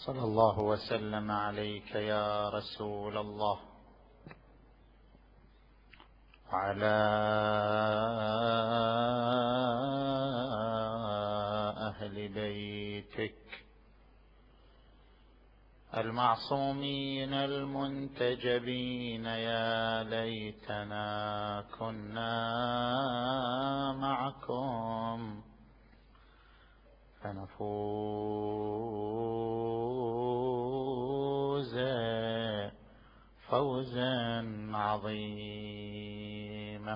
صلى الله وسلم عليك يا رسول الله وعلى أهل بيتك المعصومين المنتجبين. يا ليتنا كنا معكم فنفوز فوزا عظيما.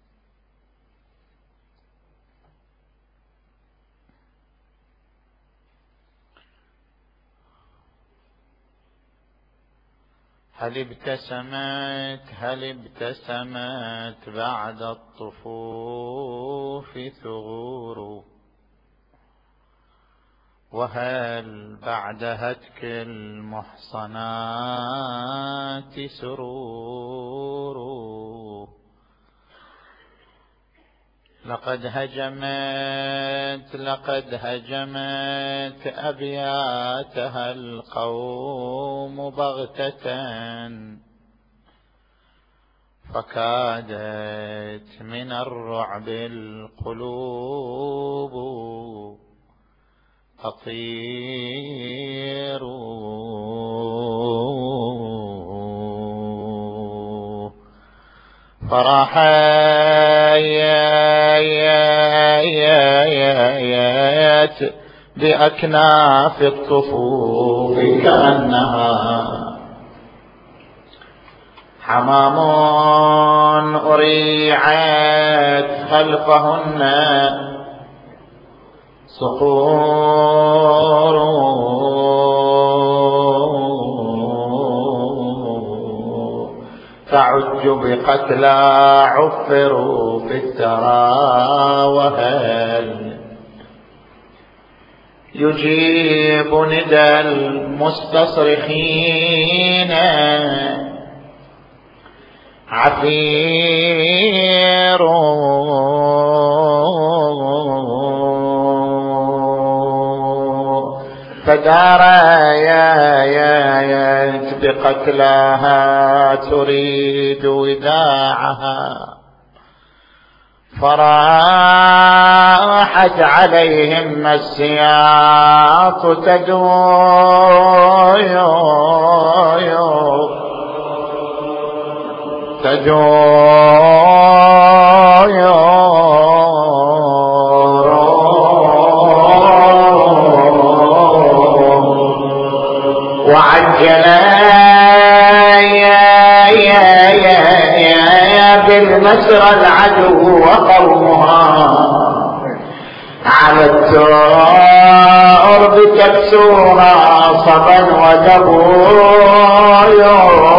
هل ابتسمت بعد الطفوف ثغور، وهل بعد هتك المحصنات سرور. لقد هجمت أبياتها القوم بغتة، فكادت من الرعب القلوب تطير. فرحيت بأكناف الطفوف كأنها حمام أريعت خلفهن صقور. تعج بقتلى عفروا في الثرى، وهل يجيب ندى المستصرخين عفير. فداريت بقتلاها تريد وداعها، فراحت عليهم السياط وعجل بالمسرى العدو وقومها على الترب تكسوها صبا ودبويا.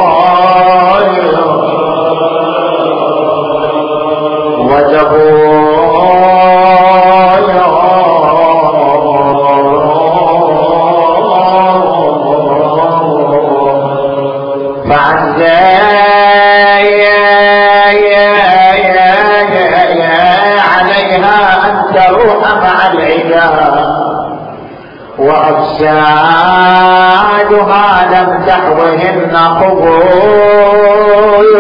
وأجسادها لم تحوهن قبور.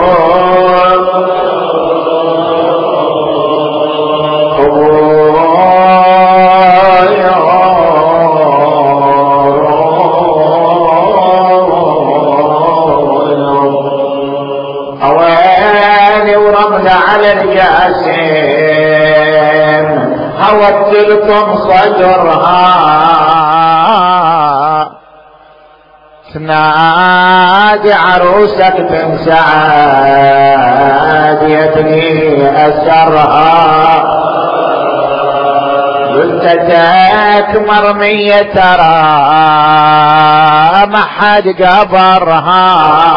أواني ورمل على الجاسم هوت تلكم صدرها، تنادي عروسك بن سعاد يبني أسرها. جثتك مرمية ترى ما حد قبرها،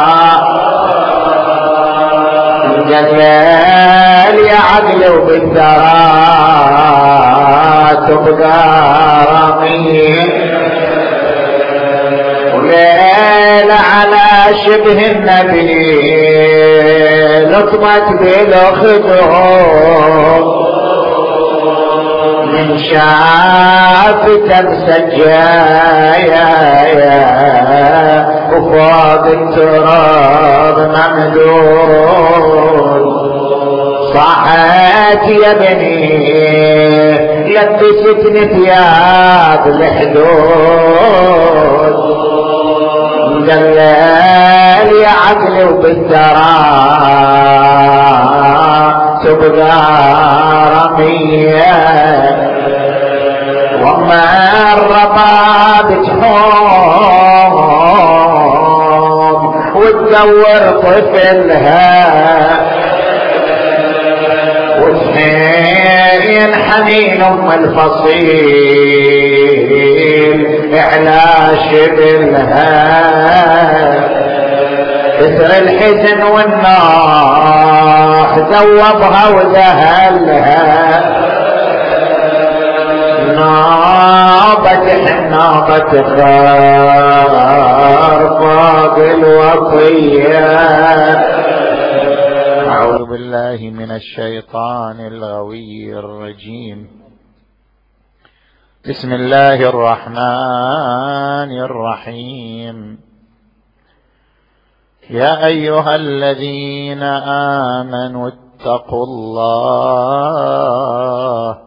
الليل يا عقل وبالثرى تبقى رمية، وليل على شبه النبي لطمت بالخدود من شاف لافته مسجايا وفوق التراب ممدود. صحت يا بني لبستني ثياب الحدود. دلال يا عقلي وبالترى تبقى رمية وما الرباب تحوم وتدور طفلها وسنين حنين ام الفصيل اعلى شبلها. كسر الحزن والناح ذوبها وذهلها. نابت خار فوق الوصية. أعوذ بالله من الشيطان الغوي الرجيم. بسم الله الرحمن الرحيم. يا أيها الذين آمنوا اتقوا الله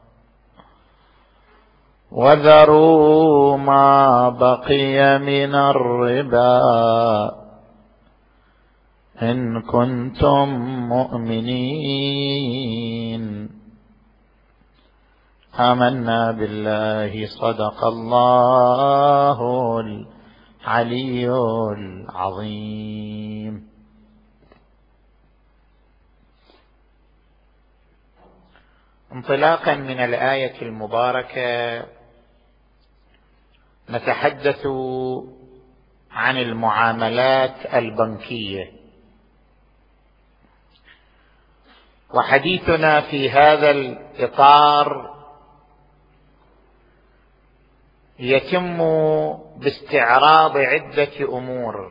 وذروا ما بقي من الربا إن كنتم مؤمنين. آمنا بالله صدق الله العلي العظيم. انطلاقا من الآية المباركة نتحدث عن المعاملات البنكية، وحديثنا في هذا الإطار يتم باستعراض عدة أمور.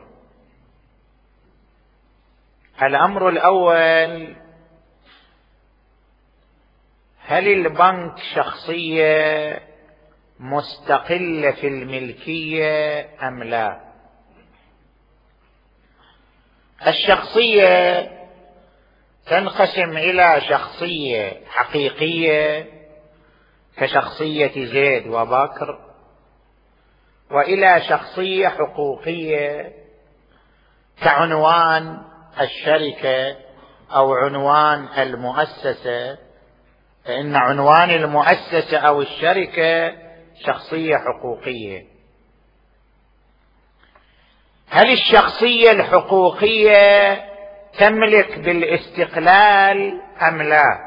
الأمر الأول: هل البنك شخصية مستقلة في الملكية أم لا؟ الشخصية تنقسم إلى شخصية حقيقية كشخصية زيد وبكر، وإلى شخصية حقوقية كعنوان الشركة أو عنوان المؤسسة، فإن عنوان المؤسسة أو الشركة شخصية حقوقية. هل الشخصية الحقوقية تملك بالاستقلال أم لا؟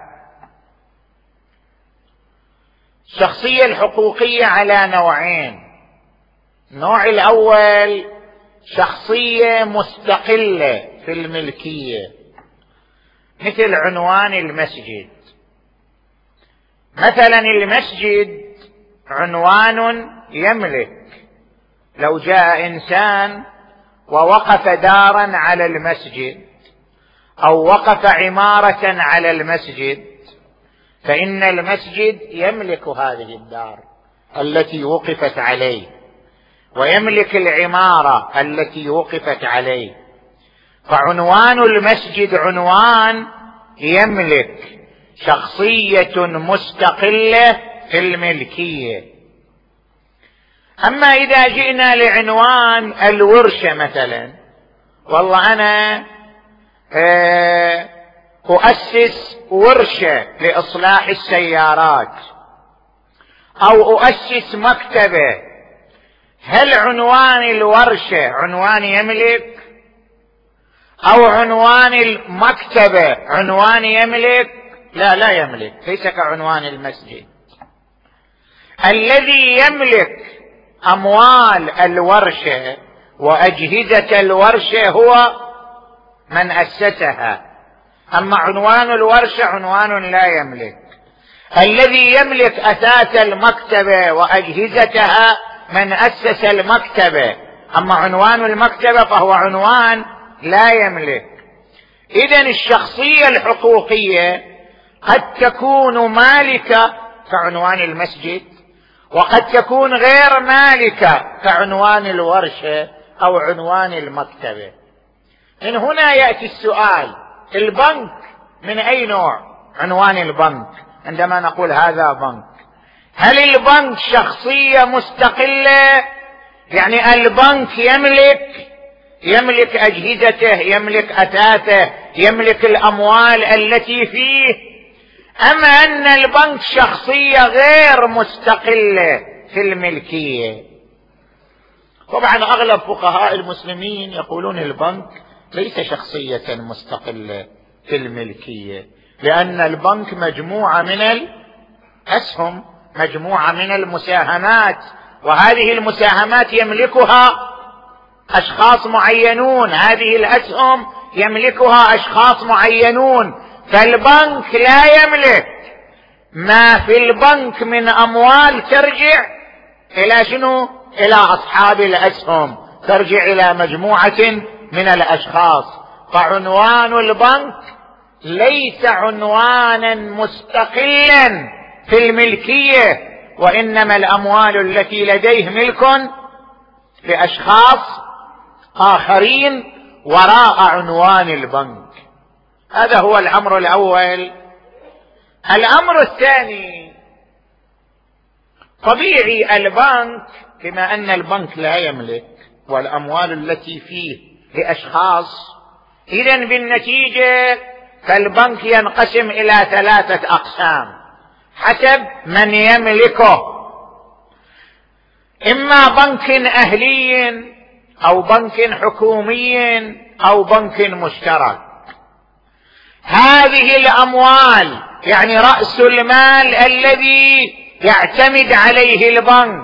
الشخصية الحقوقية على نوعين. النوع الأول شخصية مستقلة في الملكية، مثل عنوان المسجد. مثلا المسجد عنوان يملك، لو جاء إنسان ووقف دارا على المسجد أو وقف عمارة على المسجد فإن المسجد يملك هذه الدار التي وقفت عليه، ويملك العمارة التي وقفت عليه. فعنوان المسجد عنوان يملك، شخصية مستقلة في الملكية. أما إذا جئنا لعنوان الورشة مثلا، والله أنا أؤسس ورشة لإصلاح السيارات أو أؤسس مكتبة، هل عنوان الورشة عنوان يملك؟ أو عنوان المكتبة عنوان يملك؟ لا، لا يملك، ليس كعنوان المسجد. الذي يملك أموال الورشة وأجهزة الورشة هو من أسسها، أما عنوان الورشة عنوان لا يملك. الذي يملك أساس المكتبة وأجهزتها من أسس المكتبة، أما عنوان المكتبة فهو عنوان لا يملك. إذن الشخصية الحقوقية قد تكون مالكة كعنوان المسجد، وقد تكون غير مالكة كعنوان الورشة أو عنوان المكتبة. من هنا يأتي السؤال: البنك من أي نوع؟ عنوان البنك عندما نقول هذا بنك، هل البنك شخصية مستقلة؟ يعني البنك يملك أجهزته، يملك أثاثه، يملك الأموال التي فيه، أم أن البنك شخصية غير مستقلة في الملكية؟ طبعا أغلب فقهاء المسلمين يقولون البنك ليس شخصية مستقلة في الملكية، لأن البنك مجموعة من الأسهم، مجموعة من المساهمات، وهذه المساهمات يملكها أشخاص معينون، هذه الأسهم يملكها أشخاص معينون، فالبنك لا يملك ما في البنك من أموال ترجع إلى شنو؟ إلى أصحاب الأسهم، ترجع إلى مجموعة من الأشخاص. فعنوان البنك ليس عنوانا مستقلا في الملكية، وإنما الأموال التي لديه ملك لأشخاص آخرين وراء عنوان البنك. هذا هو الأمر الأول. الأمر الثاني: طبيعي البنك بما أن البنك لا يملك والأموال التي فيه لأشخاص، إذن بالنتيجة فالبنك ينقسم إلى 3 أقسام حسب من يملكه: إما بنك أهلي أو بنك حكومي أو بنك مشترك. هذه الأموال يعني رأس المال الذي يعتمد عليه البنك،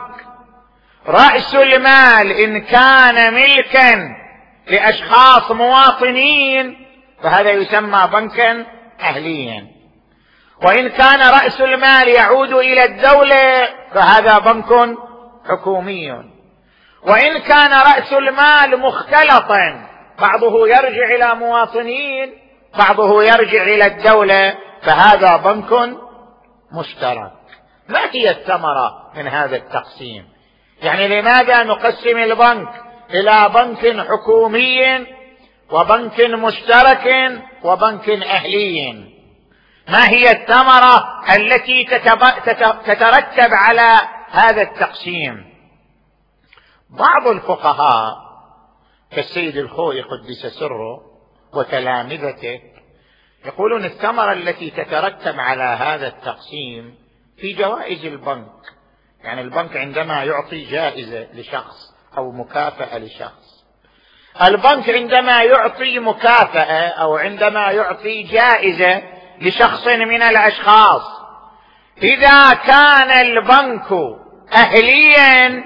رأس المال إن كان ملكا لأشخاص مواطنين فهذا يسمى بنكا أهليا، وإن كان رأس المال يعود إلى الدولة فهذا بنك حكومي، وإن كان رأس المال مختلطا بعضه يرجع إلى مواطنين بعضه يرجع إلى الدولة فهذا بنك مشترك. ما هي الثمرة من هذا التقسيم؟ يعني لماذا نقسم البنك إلى بنك حكومي وبنك مشترك وبنك أهلي؟ ما هي الثمرة التي تترتب على هذا التقسيم؟ بعض الفقهاء كالسيد الخوئي قدس سره وتلامذته يقولون الثمرة التي تترتب على هذا التقسيم في جوائز البنك. يعني البنك عندما يعطي جائزة لشخص أو مكافأة لشخص، البنك عندما يعطي مكافأة أو عندما يعطي جائزة لشخص من الأشخاص، إذا كان البنك أهليا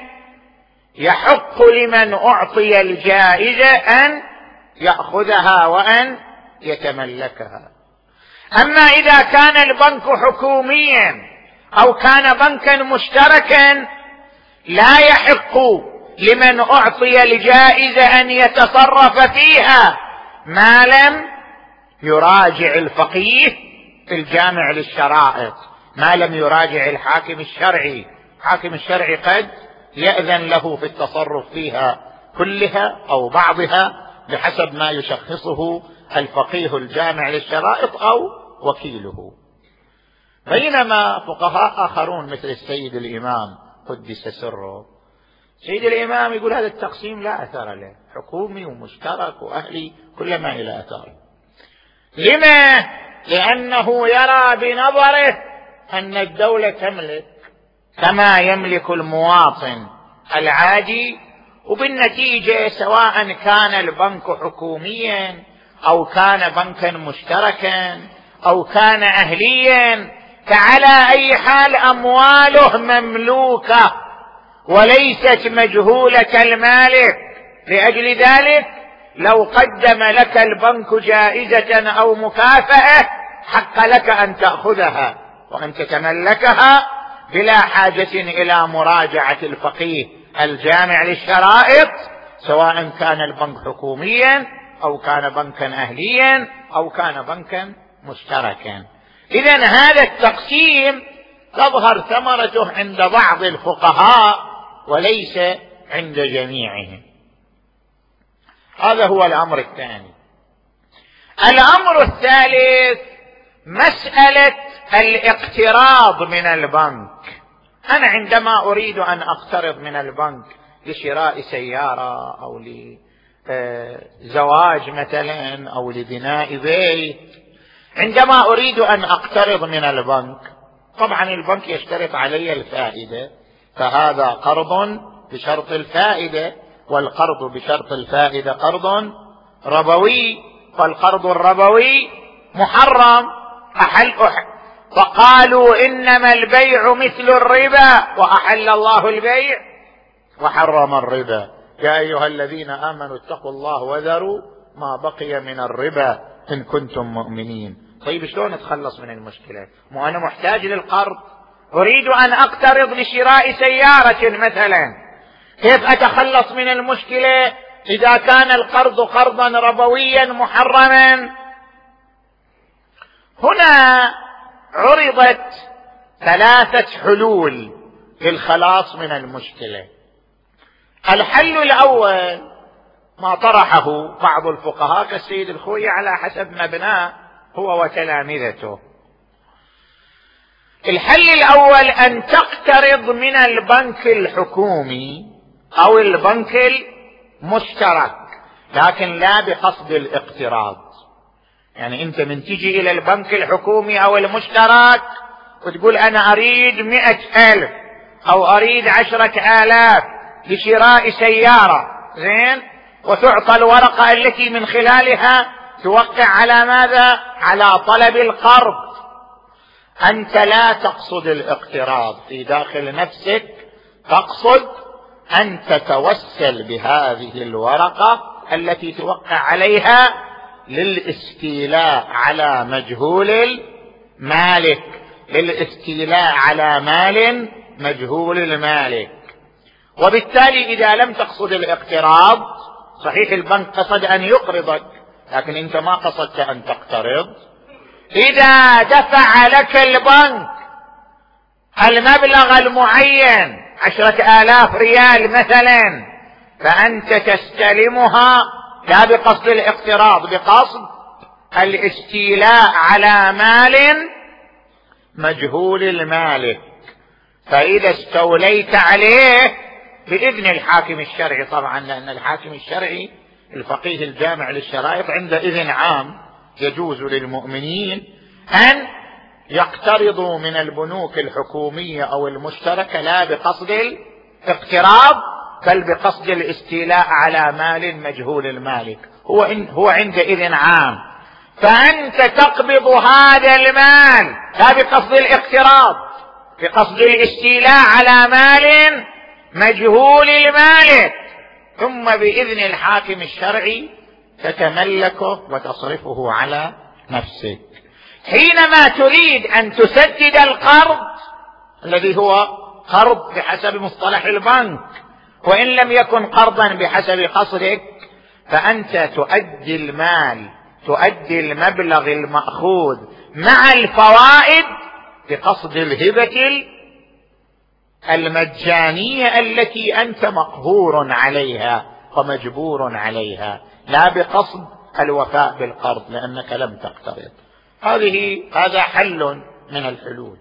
يحق لمن أعطي الجائزة أن يأخذها وأن يتملكها. أما إذا كان البنك حكوميا أو كان بنكا مشتركا لا يحق لمن أعطي الجائزة أن يتصرف فيها ما لم يراجع الفقيه الجامع للشرائط، ما لم يراجع الحاكم الشرعي. الحاكم الشرعي قد يأذن له في التصرف فيها كلها أو بعضها بحسب ما يشخصه الفقيه الجامع للشرائط أو وكيله. بينما فقهاء آخرون مثل السيد الإمام قدس سره، سيد الإمام يقول هذا التقسيم لا أثر له، حكومي ومشترك وأهلي كل ما إلى أثر. لما؟ لأنه يرى بنظره أن الدولة تملك كما يملك المواطن العادي، وبالنتيجة سواء كان البنك حكوميا أو كان بنكا مشتركا أو كان أهليا، فعلى أي حال أمواله مملوكة وليست مجهولة المالك. لأجل ذلك لو قدم لك البنك جائزة أو مكافأة حق لك أن تأخذها وأن تتملكها بلا حاجة إلى مراجعة الفقيه الجامع للشرائط، سواء كان البنك حكوميا أو كان بنكا أهليا أو كان بنكا مشتركا. إذن هذا التقسيم تظهر ثمرته عند بعض الفقهاء وليس عند جميعهم. هذا هو الأمر الثاني. الأمر الثالث مسألة الاقتراض من البنك. أنا عندما أريد أن أقترض من البنك لشراء سيارة أو لزواج مثلا أو لبناء بيت، عندما أريد أن أقترض من البنك طبعا البنك يشترط علي الفائدة، فهذا قرض بشرط الفائدة، والقرض بشرط الفائدة قرض ربوي، فالقرض الربوي محرم. فقالوا إنما البيع مثل الربا وأحل الله البيع وحرم الربا، يا أيها الذين آمنوا اتقوا الله وذروا ما بقي من الربا إن كنتم مؤمنين. طيب شلون أتخلص من المشكلة؟ مو أنا محتاج للقرض، أريد أن أقترض لشراء سيارة مثلا، كيف أتخلص من المشكلة إذا كان القرض قرضا ربويا محرما؟ هنا عرضت 3 حلول للخلاص من المشكلة. الحل الأول ما طرحه بعض الفقهاء كالسيد الخوئي على حسب مبناه هو وتلامذته. الحل الأول أن تقترض من البنك الحكومي أو البنك المشترك، لكن لا بقصد الاقتراض. يعني أنت من تجي إلى البنك الحكومي أو المشترك وتقول أنا أريد 100,000 أو أريد 10,000 لشراء سيارة، زين، وتعطى الورقة التي من خلالها توقع على ماذا؟ على طلب القرض. أنت لا تقصد الاقتراض في داخل نفسك، تقصد أن تتوسل بهذه الورقة التي توقع عليها للاستيلاء على مجهول المالك، للاستيلاء على مال مجهول المالك. وبالتالي إذا لم تقصد الاقتراض، صحيح البنك قصد أن يقرضك لكن أنت ما قصدت أن تقترض، إذا دفع لك البنك المبلغ المعين 10,000 ريال مثلا، فأنت تستلمها لا بقصد الاقتراض، بقصد الاستيلاء على مال مجهول المالك. فإذا استوليت عليه بإذن الحاكم الشرعي، طبعا لأن الحاكم الشرعي الفقيه الجامع للشرائط عنده إذن عام، يجوز للمؤمنين أن يقترضوا من البنوك الحكومية أو المشتركة لا بقصد الاقتراض بل بقصد الاستيلاء على مال مجهول المالك، هو عنده إذن عام. فأنت تقبض هذا المال لا بقصد الاقتراض، بقصد الاستيلاء على مال مجهول المالك، ثم بإذن الحاكم الشرعي تتملكه وتصرفه على نفسك. حينما تريد أن تسدد القرض الذي هو قرض بحسب مصطلح البنك، وإن لم يكن قرضا بحسب قصدك، فأنت تؤدي المال، تؤدي المبلغ المأخوذ مع الفوائد بقصد الهبة المجانية التي أنت مقهور عليها ومجبور عليها، لا بقصد الوفاء بالقرض لأنك لم تقترض. هذا حل من الحلول.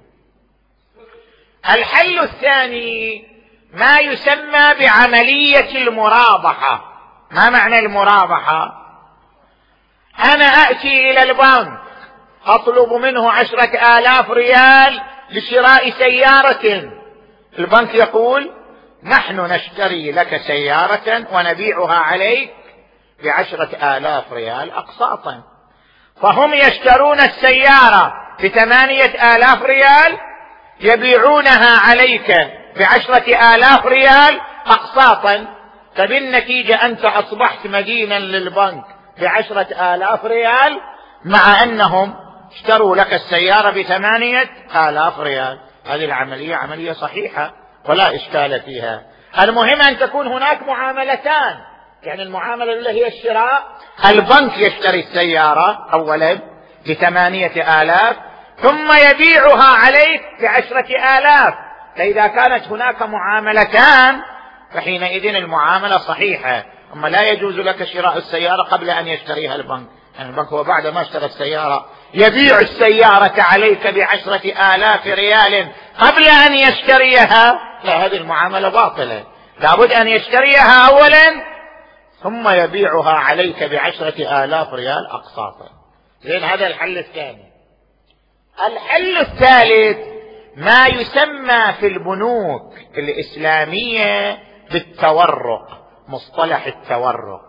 الحل الثاني ما يسمى بعملية المرابحة. ما معنى المرابحة؟ أنا أأتي إلى البنك أطلب منه 10,000 ريال لشراء سيارة، البنك يقول نحن نشتري لك سيارة ونبيعها عليك ب10,000 ريال أقساطا، فهم يشترون السيارة ب8,000 ريال يبيعونها عليك ب10,000 ريال أقساطا، فبالنتيجة أنت أصبحت مدينا للبنك ب10,000 ريال مع أنهم اشتروا لك السيارة ب8,000 ريال. هذه العملية عملية صحيحة ولا إشكال فيها. المهم أن تكون هناك معاملتان، يعني المعاملة اللي هي الشراء، البنك يشتري السيارة أولا ب8,000 ثم يبيعها عليك ب10,000. فإذا كانت هناك معاملتان فحينئذ المعاملة صحيحة. أما لا يجوز لك شراء السيارة قبل أن يشتريها البنك، يعني البنك هو بعد ما اشترى السيارة يبيع السيارة عليك ب10,000 ريال قبل أن يشتريها، لا، هذه المعاملة باطلة. لابد أن يشتريها أولا ثم يبيعها عليك ب10,000 ريال أقساطا. زين، هذا الحل الثاني. الحل الثالث ما يسمى في البنوك الإسلامية بالتورق، مصطلح التورق.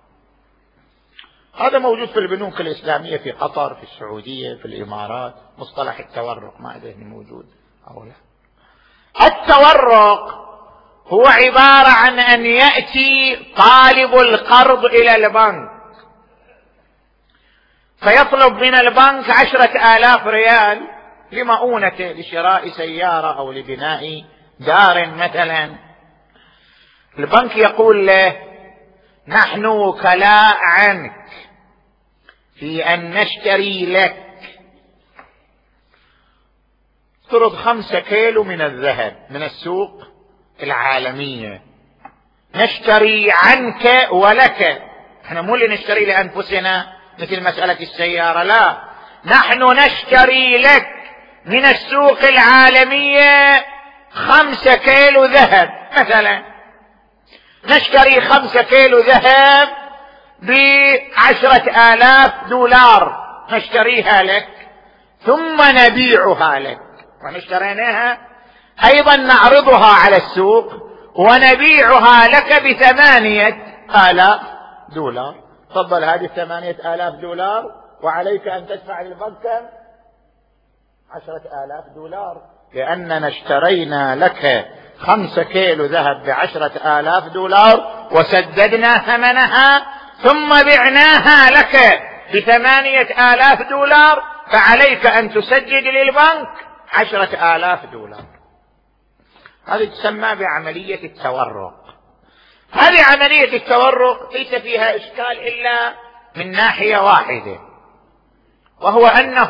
هذا موجود في البنوك الإسلامية في قطر، في السعودية، في الإمارات. مصطلح التورق ما أدري موجود أو لا. التورق هو عبارة عن أن يأتي طالب القرض إلى البنك فيطلب من البنك 10,000 ريال لمؤونته، لشراء سيارة أو لبناء دار مثلا. البنك يقول له: نحن وكلاء عنك في أن نشتري لك افترض 5 كيلو من الذهب من السوق العالمية، نشتري عنك ولك. احنا مو اللي نشتري لأنفسنا مثل مسألة السيارة، لا، نحن نشتري لك من السوق العالمية 5 كيلو ذهب مثلا. نشتري 5 كيلو ذهب ب10,000 نشتريها لك ثم نبيعها لك. ونشتريناها أيضا نعرضها على السوق ونبيعها لك ب8,000 تفضل، هذه 8,000 وعليك أن تدفع للبنك 10,000 لأننا اشترينا لك 5 كيلو ذهب ب10,000 وسددنا ثمنها ثم بعناها لك ب8,000 فعليك أن تسدد للبنك 10,000. هذه تسمى بعملية التورق. هذه عملية التورق ليس فيها إشكال إلا من ناحية واحدة، وهو أنه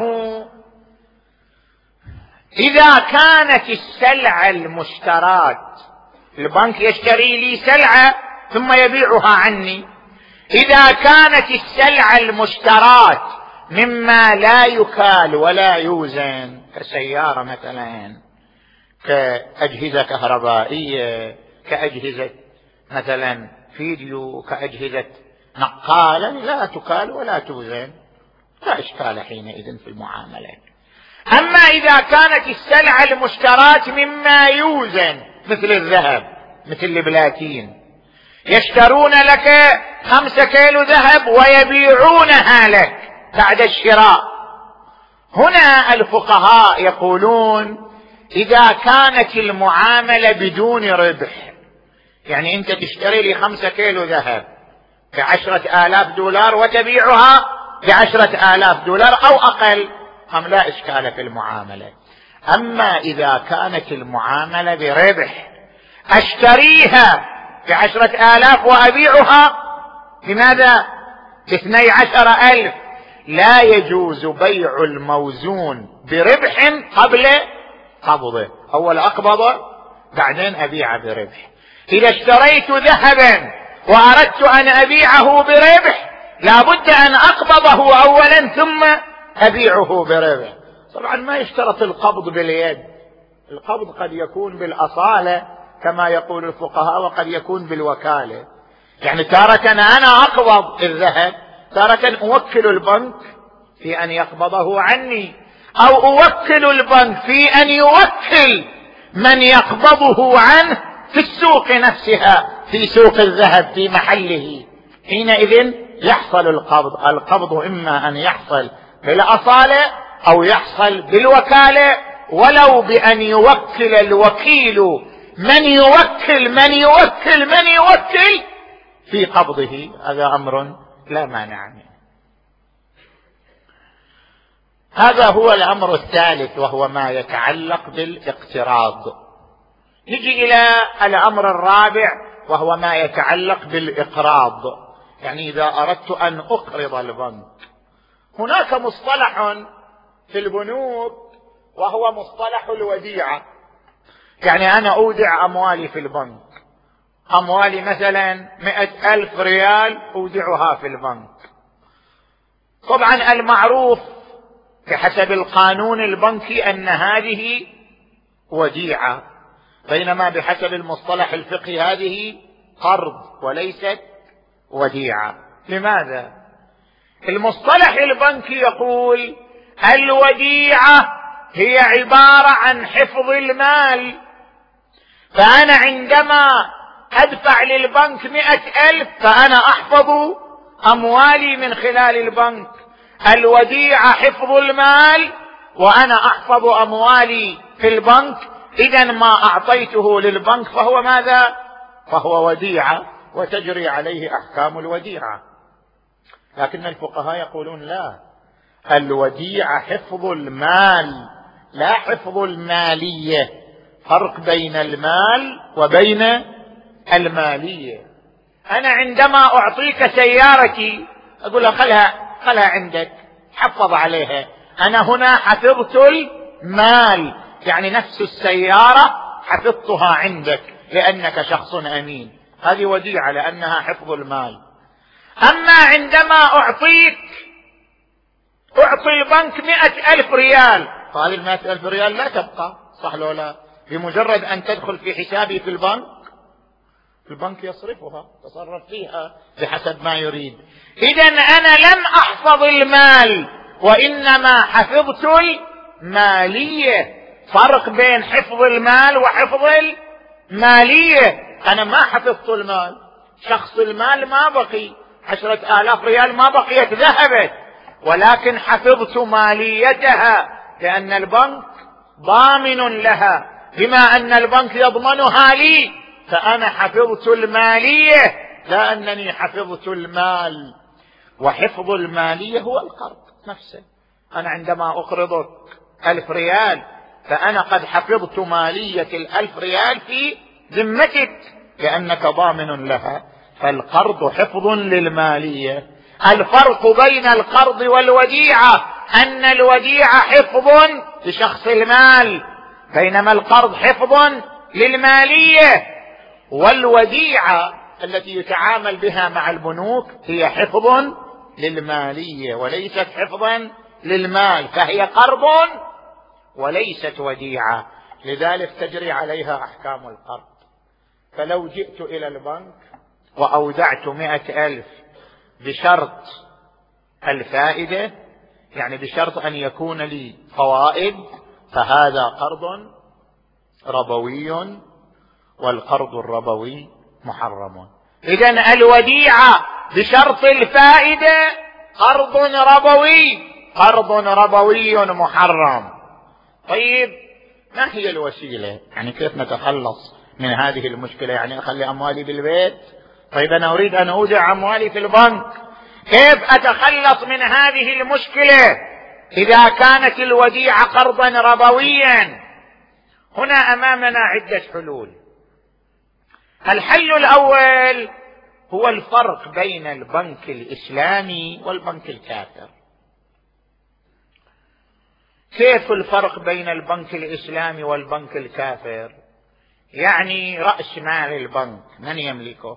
إذا كانت السلعة المشترات، البنك يشتري لي سلعة ثم يبيعها عني، إذا كانت السلعة المشترات مما لا يكال ولا يوزن كسيارة مثلا، كأجهزة كهربائية، كأجهزة مثلا فيديو، كأجهزة نقالة، لا تكال ولا توزن، لا إشكال حينئذ في المعاملات. أما إذا كانت السلعة المشترات مما يوزن مثل الذهب، مثل البلاتين، يشترون لك 5 كيلو ذهب ويبيعونها لك بعد الشراء، هنا الفقهاء يقولون إذا كانت المعاملة بدون ربح، يعني أنت تشتري لي 5 كيلو ذهب ب10,000 وتبيعها ب10,000 أو أقل، هم لا إشكال في المعاملة. أما إذا كانت المعاملة بربح، أشتريها ب10,000 وأبيعها بماذا؟ ب12,000، لا يجوز بيع الموزون بربح قبل قبضه، أول أقبضه بعدين أبيعه بربح. إذا اشتريت ذهبا وأردت أن أبيعه بربح لابد أن أقبضه أولا ثم أبيعه بربح. طبعا ما يشترط القبض باليد، القبض قد يكون بالأصالة كما يقول الفقهاء، وقد يكون بالوكالة. يعني تارة أنا أقبض الذهب، تارة أوكل البنك في أن يقبضه عني، أو أوكل البنك في أن يوكل من يقبضه عنه في السوق نفسها، في سوق الذهب في محله. حينئذ يحصل القبض. القبض إما أن يحصل بالأصالة أو يحصل بالوكالة، ولو بأن يوكل الوكيل من يوكل في قبضه، هذا أمر لا مانع منه. هذا هو الأمر الثالث، وهو ما يتعلق بالاقتراض. نجي إلى الأمر الرابع، وهو ما يتعلق بالإقراض. يعني إذا أردت أن أقرض البنك، هناك مصطلح في البنوك وهو مصطلح الوديعة. يعني أنا أودع أموالي في البنك، أموالي مثلا 100,000 ريال أودعها في البنك. طبعا المعروف بحسب القانون البنكي أن هذه وديعة، بينما بحسب المصطلح الفقهي هذه قرض وليست وديعة. لماذا؟ المصطلح البنكي يقول الوديعة هي عبارة عن حفظ المال، فأنا عندما أدفع للبنك 100,000 فأنا أحفظ أموالي من خلال البنك. الوديعة حفظ المال وأنا أحفظ أموالي في البنك، إذن ما أعطيته للبنك فهو ماذا؟ فهو وديعة وتجري عليه أحكام الوديعة. لكن الفقهاء يقولون لا، الوديعة حفظ المال لا حفظ المالية، فرق بين المال وبين المالية. أنا عندما أعطيك سيارتي أقول خلها عندك، حفظ عليها، أنا هنا حفظت المال، يعني نفس السيارة حفظتها عندك لأنك شخص أمين، هذه وديعة لأنها حفظ المال. أما عندما أعطي البنك 100,000 ريال، فهذه 100,000 ريال لا تبقى، صح لو لا؟ بمجرد أن تدخل في حسابي في البنك يصرفها، تصرف فيها بحسب ما يريد. إذن أنا لم أحفظ المال وإنما حفظت المالية. فرق بين حفظ المال وحفظ المالية. أنا ما حفظت المال، شخص المال ما بقي، 10,000 ريال ما بقيت ذهبت، ولكن حفظت ماليتها لأن البنك ضامن لها، بما أن البنك يضمنها لي فأنا حفظت المالية لا أنني حفظت المال. وحفظ المالية هو القرض نفسه. أنا عندما أقرضك 1,000 ريال فأنا قد حفظت مالية 1,000 ريال في ذمتك لأنك ضامن لها، فالقرض حفظ للمالية. الفرق بين القرض والوديعة أن الوديعة حفظ لشخص المال، بينما القرض حفظ للمالية. والوديعة التي يتعامل بها مع البنوك هي حفظ للمالية وليست حفظا للمال، فهي قرض وليست وديعة، لذلك تجري عليها أحكام القرض. فلو جئت إلى البنك وأودعت 100,000 بشرط الفائدة، يعني بشرط أن يكون لي فوائد، فهذا قرض ربوي، والقرض الربوي محرم. إذن الوديعة بشرط الفائدة قرض ربوي محرم. طيب ما هي الوسيلة؟ يعني كيف نتخلص من هذه المشكلة؟ يعني أخلي أموالي بالبيت؟ طيب أنا أريد أن أودع أموالي في البنك، كيف أتخلص من هذه المشكلة إذا كانت الوديعة قرضا ربويا؟ هنا أمامنا عدة حلول. الحل الأول هو الفرق بين البنك الإسلامي والبنك الكافر. كيف الفرق بين البنك الإسلامي والبنك الكافر؟ يعني رأس مال البنك من يملكه؟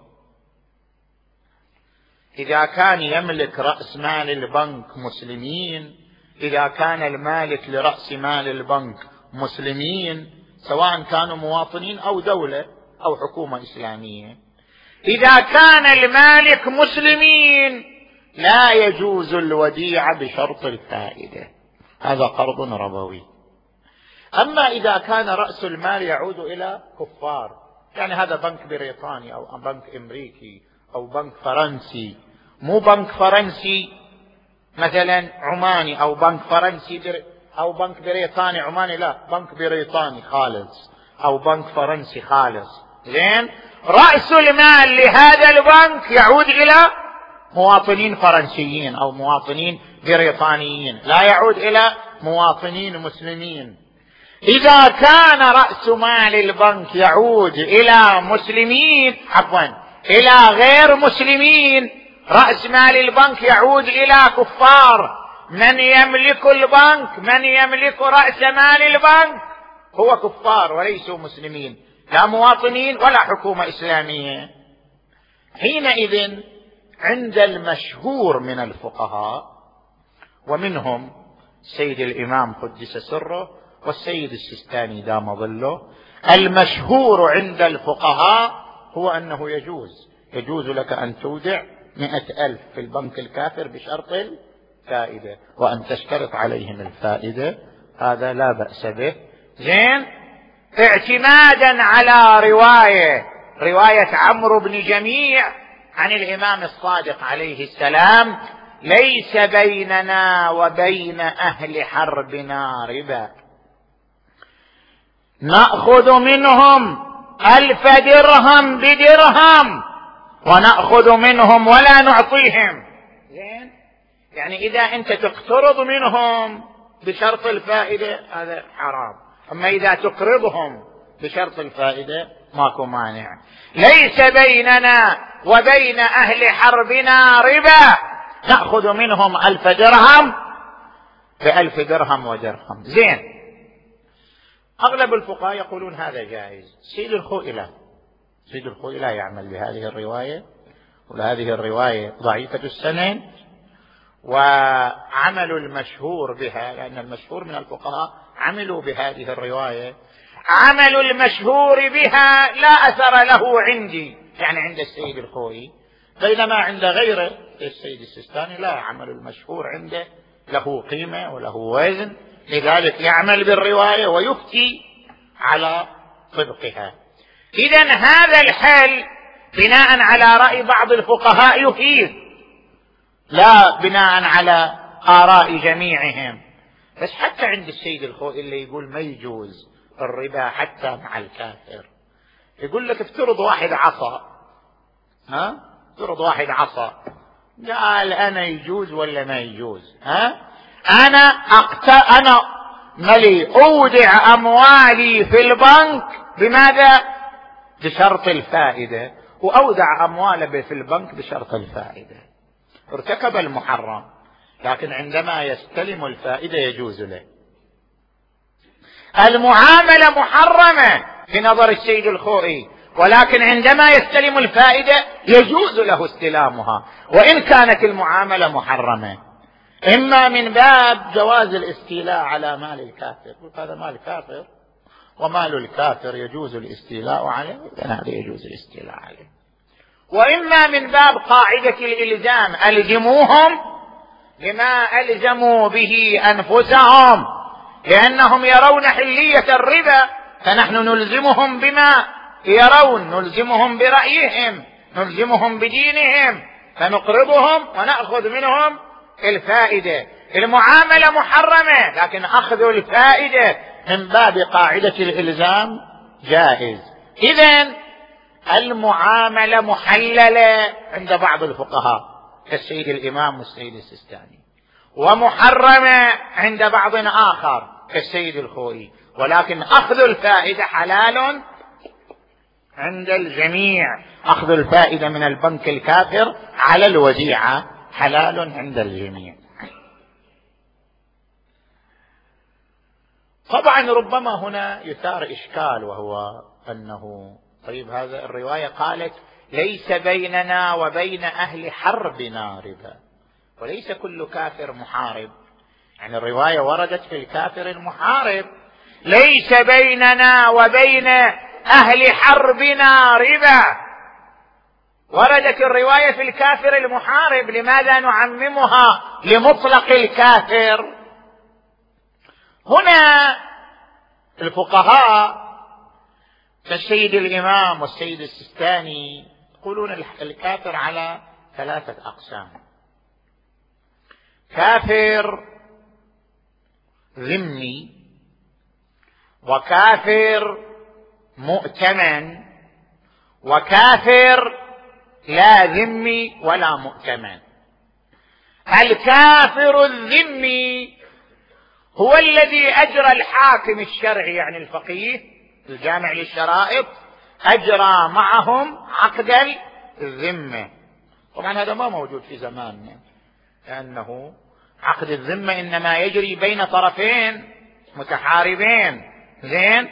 إذا كان يملك رأس مال البنك مسلمين، إذا كان المالك لرأس مال البنك مسلمين، سواء كانوا مواطنين أو دولة أو حكومة إسلامية، إذا كان المالك مسلمين لا يجوز الوديعة بشرط الفائدة، هذا قرض ربوي. أما إذا كان رأس المال يعود إلى كفار، يعني هذا بنك بريطاني أو بنك أمريكي أو بنك فرنسي، مو بنك فرنسي مثلا عماني أو بنك فرنسي أو بنك بريطاني عماني، لا، بنك بريطاني خالص أو بنك فرنسي خالص، زين، رأس المال لهذا البنك يعود إلى مواطنين فرنسيين أو مواطنين بريطانيين، لا يعود إلى مواطنين مسلمين. إذا كان رأس مال البنك يعود إلى مسلمين، إلى غير مسلمين، رأس مال البنك يعود إلى كفار، من يملك البنك، من يملك رأس مال البنك هو كفار وليسوا مسلمين، لا مواطنين ولا حكومة إسلامية. حينئذ عند المشهور من الفقهاء، ومنهم سيد الإمام قدس سره والسيد السيستاني دام ظله، المشهور عند الفقهاء هو أنه يجوز لك أن تودع 100,000 في البنك الكافر بشرط الفائدة، وأن تشترط عليهم الفائدة، هذا لا بأس به. زين، اعتمادا على رواية عمرو بن جميع عن الإمام الصادق عليه السلام: ليس بيننا وبين أهل حربنا ربا، نأخذ منهم 1000 درهم بدرهم ونأخذ منهم ولا نعطيهم. زين، يعني إذا أنت تقترض منهم بشرط الفائدة هذا حرام، أما إذا تقرضهم بشرط الفائدة ماكو مانع. ليس بيننا وبين أهل حربنا ربا، نأخذ منهم 1000 درهم ب1000 درهم ودرهم. زين، أغلب الفقهاء يقولون هذا جائز. سيد الخوئي لا يعمل بهذه الرواية، وهذه الرواية ضعيفة السند، وعمل المشهور بها، لأن المشهور من الفقهاء عملوا بهذه الرواية، عمل المشهور بها لا أثر له عندي، يعني عند السيد الخوئي، بينما عند غيره السيد السيستاني لا، عمل المشهور عنده له قيمة وله وزن، لذلك يعمل بالرواية ويفتي على طبقها. إذن هذا الحل بناء على رأي بعض الفقهاء يفيد، لا بناء على آراء جميعهم. بس حتى عند السيد الخوئي اللي يقول ما يجوز الربا حتى مع الكافر، يقول لك افترض واحد عصى، قال أنا يجوز ولا ما يجوز؟ أنا ملي أودع أموالي في البنك بماذا؟ بشرط الفائدة، وأودع أمواله في البنك بشرط الفائدة، ارتكب المحرم، لكن عندما يستلم الفائدة يجوز له. المعاملة محرمة في نظر السيد الخوئي، ولكن عندما يستلم الفائدة يجوز له استلامها وإن كانت المعاملة محرمة، إما من باب جواز الاستيلاء على مال الكافر، هذا مال كافر ومال الكافر يجوز الاستيلاء عليه، هذا يجوز الاستيلاء عليه، وإما من باب قاعدة الإلزام: ألزموهم بما ألزموا به أنفسهم، لأنهم يرون حلية الربا، فنحن نلزمهم بما يرون، نلزمهم برأيهم، نلزمهم بدينهم، فنقرضهم ونأخذ منهم الفائدة. المعاملة محرمة، لكن أخذ الفائدة من باب قاعدة الإلزام جائز. إذن المعاملة محللة عند بعض الفقهاء كالسيد الإمام والسيد السيستاني، ومحرمة عند بعض آخر كالسيد الخوئي، ولكن أخذ الفائدة حلال عند الجميع. أخذ الفائدة من البنك الكافر على الوديعة حلال عند الجميع. طبعا ربما هنا يثار إشكال، وهو أنه طيب هذا الرواية قالت ليس بيننا وبين أهل حربنا ربا، وليس كل كافر محارب، يعني الرواية وردت في الكافر المحارب، ليس بيننا وبين أهل حربنا ربا، وردت الرواية في الكافر المحارب، لماذا نعممها لمطلق الكافر؟ هنا الفقهاء كالسيد الإمام والسيد السيستاني يقولون الكافر على 3 أقسام: كافر ذمي، وكافر مؤتمن، وكافر لا ذمي ولا مؤتمن. الكافر الذمي هو الذي أجرى الحاكم الشرعي، يعني الفقيه الجامع للشرائط، أجرى معهم عقد الذمة. طبعا هذا ما موجود في زماننا، لأنه عقد الذمة إنما يجري بين طرفين متحاربين. زين،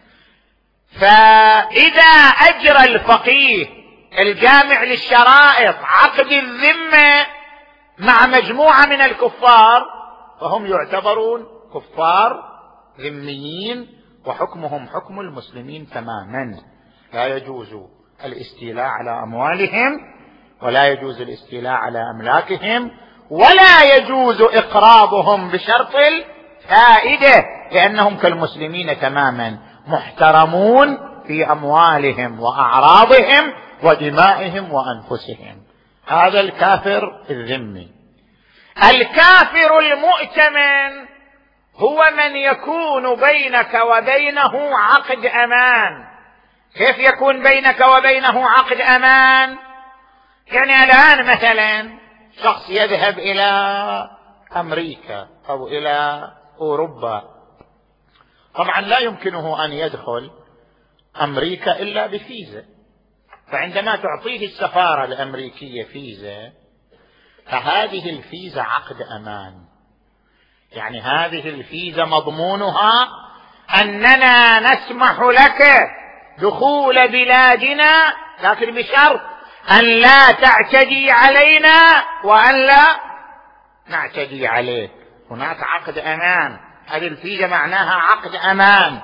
فإذا أجرى الفقيه الجامع للشرائط عقد الذمة مع مجموعة من الكفار فهم يعتبرون كفار ذميين وحكمهم حكم المسلمين تماما. لا يجوز الاستيلاء على أموالهم، ولا يجوز الاستيلاء على أملاكهم، ولا يجوز إقراضهم بشرط الفائدة، لأنهم كالمسلمين تماما محترمون في أموالهم وأعراضهم ودمائهم وأنفسهم. هذا الكافر الذمي. الكافر المؤتمن هو من يكون بينك وبينه عقد أمان. كيف يكون بينك وبينه عقد أمان؟ يعني الآن مثلا شخص يذهب إلى أمريكا أو إلى أوروبا، طبعا لا يمكنه أن يدخل أمريكا إلا بفيزا، فعندما تعطيه السفارة الأمريكية فيزا فهذه الفيزا عقد أمان. يعني هذه الفيزا مضمونها أننا نسمح لك دخول بلادنا، لكن بشرط أن لا تعتدي علينا وأن لا نعتدي عليك. هناك عقد أمان، هذه الفيزا معناها عقد أمان.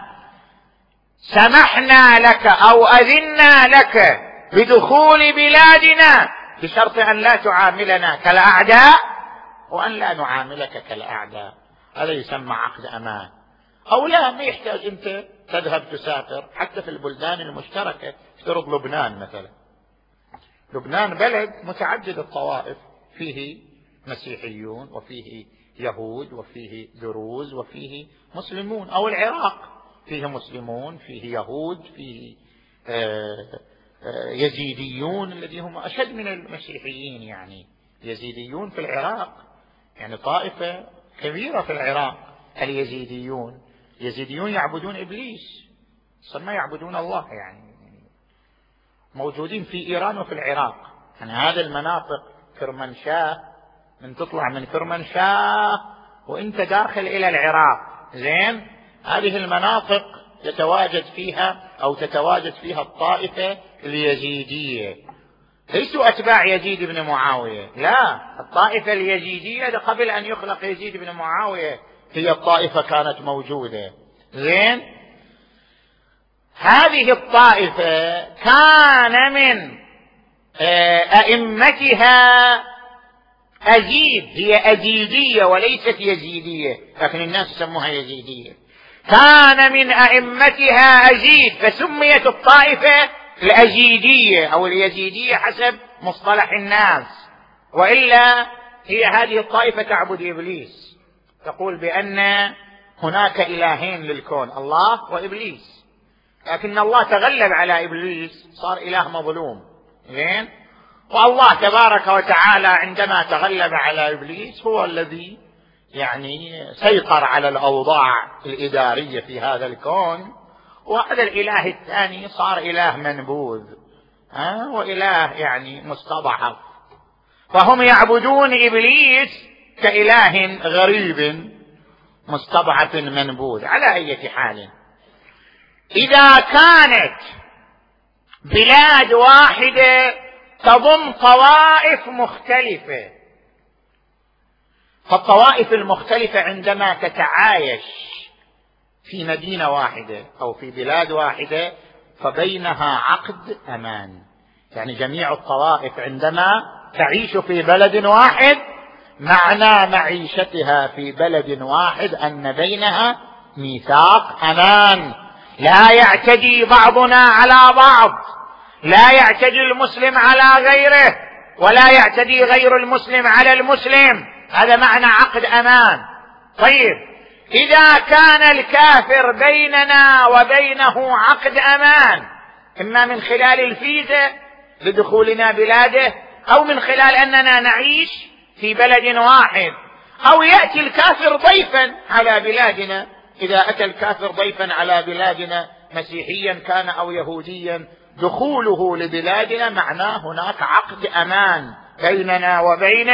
سمحنا لك أو أذنا لك بدخول بلادنا بشرط أن لا تعاملنا كالأعداء وأن لا نعاملك كالأعداء. هذا يسمى عقد أمان. أو لا، ما يحتاج أنت تذهب تسافر حتى في البلدان المشتركة. افترض لبنان مثلا، لبنان بلد متعدد الطوائف، فيه مسيحيون وفيه يهود وفيه دروز وفيه مسلمون. أو العراق فيه مسلمون فيه يهود فيه يزيديون الذين هم أشد من المسيحيين. يعني يزيديون في العراق يعني طائفة كبيرة في العراق. اليزيديون يعبدون إبليس، ما يعبدون الله. يعني موجودين في إيران وفي العراق. يعني هذه المناطق كرمانشاه، من تطلع من كرمانشاه وانت داخل إلى العراق، زين، هذه المناطق يتواجد فيها أو تتواجد فيها الطائفة اليزيدية. ليسوا أتباع يزيد بن معاوية، لا، الطائفة اليزيدية قبل أن يخلق يزيد بن معاوية هي الطائفة كانت موجودة. زين، هذه الطائفة كان من أئمتها أزيد، هي أزيدية وليست يزيدية، لكن الناس يسموها يزيدية. كان من أئمتها أزيد فسميت الطائفة الأزيدية أو اليزيدية حسب مصطلح الناس، وإلا هي هذه الطائفة تعبد إبليس، تقول بأن هناك إلهين للكون، الله وإبليس، لكن الله تغلب على إبليس صار إله مظلوم. زين، والله تبارك وتعالى عندما تغلب على إبليس هو الذي يعني سيطر على الأوضاع الإدارية في هذا الكون، وهذا الإله الثاني صار إله منبوذ وإله يعني مستضعف، فهم يعبدون إبليس كإله غريب مستضعف منبوذ. على أي حال، إذا كانت بلاد واحدة تضم طوائف مختلفة، فالطوائف المختلفة عندما تتعايش في مدينة واحدة أو في بلاد واحدة فبينها عقد أمان. يعني جميع الطوائف عندما تعيش في بلد واحد، معنى معيشتها في بلد واحد أن بينها ميثاق أمان، لا يعتدي بعضنا على بعض، لا يعتدي المسلم على غيره، ولا يعتدي غير المسلم على المسلم. هذا معنى عقد أمان. طيب، إذا كان الكافر بيننا وبينه عقد أمان، إما من خلال الفيزا لدخولنا بلاده، أو من خلال أننا نعيش في بلد واحد، أو يأتي الكافر ضيفا على بلادنا. إذا أتى الكافر ضيفا على بلادنا مسيحيا كان أو يهوديا، دخوله لبلادنا معناه هناك عقد أمان بيننا وبينه،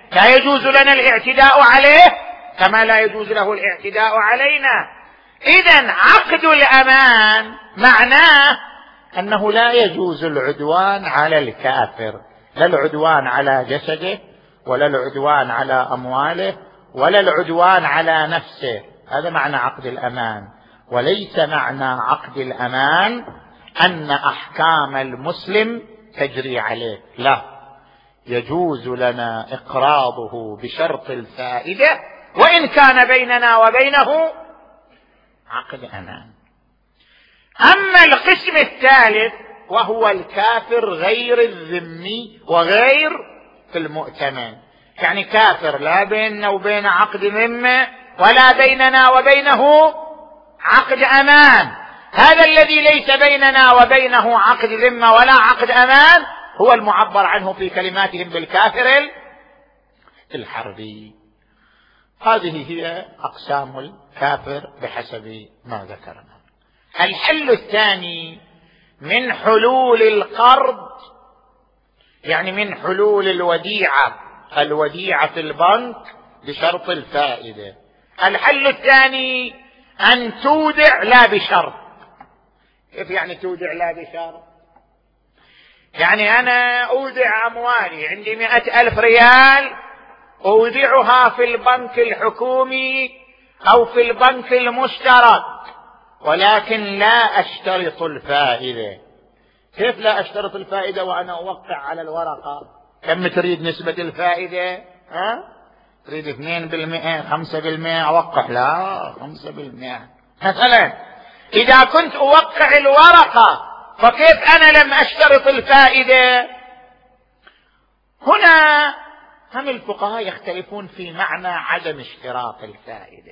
لا يجوز لنا الاعتداء عليه كما لا يجوز له الاعتداء علينا. إذن عقد الأمان معناه أنه لا يجوز العدوان على الكافر، لا العدوان على جسده ولا العدوان على أمواله ولا العدوان على نفسه. هذا معنى عقد الأمان. وليس معنى عقد الأمان أن أحكام المسلم تجري عليه، لا، يجوز لنا إقراضه بشرط الفائدة وإن كان بيننا وبينه عقد أمان. أما القسم الثالث وهو الكافر غير الذمي وغير المؤتمن، يعني كافر لا بيننا وبين عقد ذمة ولا بيننا وبينه عقد أمان. هذا الذي ليس بيننا وبينه عقد ذمة ولا عقد أمان هو المعبر عنه في كلماتهم بالكافر الحربي. هذه هي أقسام الكافر بحسب ما ذكرنا. الحل الثاني من حلول القرض، يعني من حلول الوديعة في البنك بشرط الفائدة. الحل الثاني أن تودع لا بشرط. كيف يعني تودع لا بشرط؟ يعني أنا أودع أموالي، عندي 100,000 ريال أودعها في البنك الحكومي أو في البنك المشترك، ولكن لا أشترط الفائدة. كيف لا أشترط الفائدة وأنا أوقع على الورقة؟ كم تريد نسبة الفائدة؟ تريد 2%، 5%؟ أوقع لا 5%. مثلا إذا كنت أوقع الورقة فكيف أنا لم أشترط الفائدة؟ هنا هم الفقهاء يختلفون في معنى عدم اشتراط الفائدة.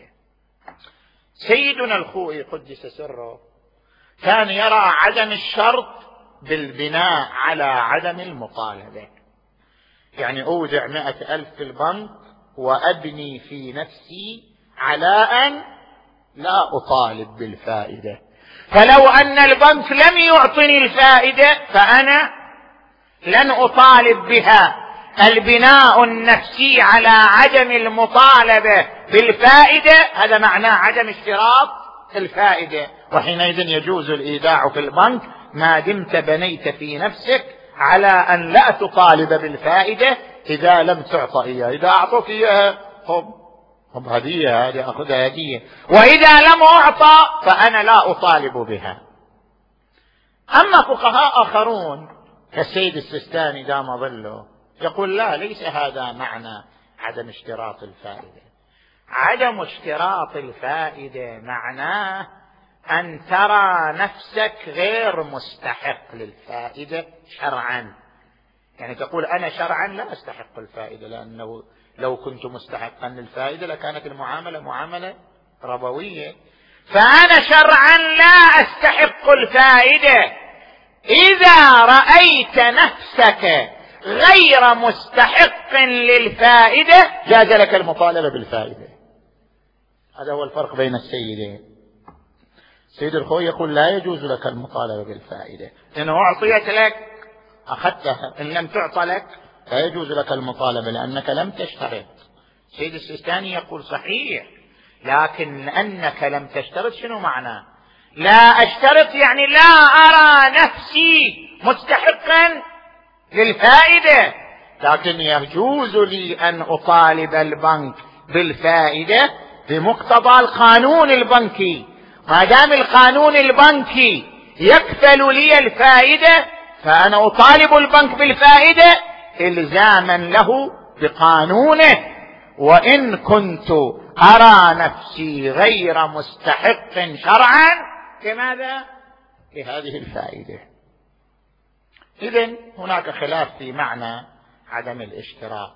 سيدنا الخوئي قدس سره كان يرى عدم الشرط بالبناء على عدم المطالبة، يعني أودع 100,000 في البنك وأبني في نفسي على أن لا أطالب بالفائدة، فلو أن البنك لم يعطني الفائدة فأنا لن أطالب بها. البناء النفسي على عدم المطالبة بالفائدة هذا معناه عدم اشتراط الفائدة، وحينئذ يجوز الإيداع في البنك ما دمت بنيت في نفسك على أن لا تطالب بالفائدة إذا لم تعطى إياه. إذا أعطوك إياها خب هدية، هذه أخذها هدية، وإذا لم أعطى فأنا لا أطالب بها. أما فقهاء آخرون كالسيد السيستاني دام ظله يقول لا، ليس هذا معنى عدم اشتراط الفائدة. عدم اشتراط الفائدة معناه أن ترى نفسك غير مستحق للفائدة شرعا، يعني تقول أنا شرعا لا أستحق الفائدة، لأنه لو كنت مستحقا للفائدة لكانت المعاملة معاملة ربوية، فأنا شرعا لا أستحق الفائدة. إذا رأيت نفسك غير مستحق للفائدة جاز لك المطالبة بالفائدة. هذا هو الفرق بين السيدين. سيد الخوي يقول لا يجوز لك المطالبة بالفائدة، إنه أعطيت لك أخذتها، إن لم تعطى لك لا يجوز لك المطالبة لأنك لم تشترط. سيد السيستاني يقول صحيح، لكن لأنك لم تشترط شنو معناه؟ لا أشترط يعني لا أرى نفسي مستحقا للفائدة، لكن يجوز لي أن أطالب البنك بالفائدة بمقتضى القانون البنكي. ما دام القانون البنكي يكفل لي الفائدة فأنا أطالب البنك بالفائدة إلزاما له بقانونه، وإن كنت أرى نفسي غير مستحق شرعا لماذا؟ لهذه الفائدة. إذن هناك خلاف في معنى عدم الاشتراط.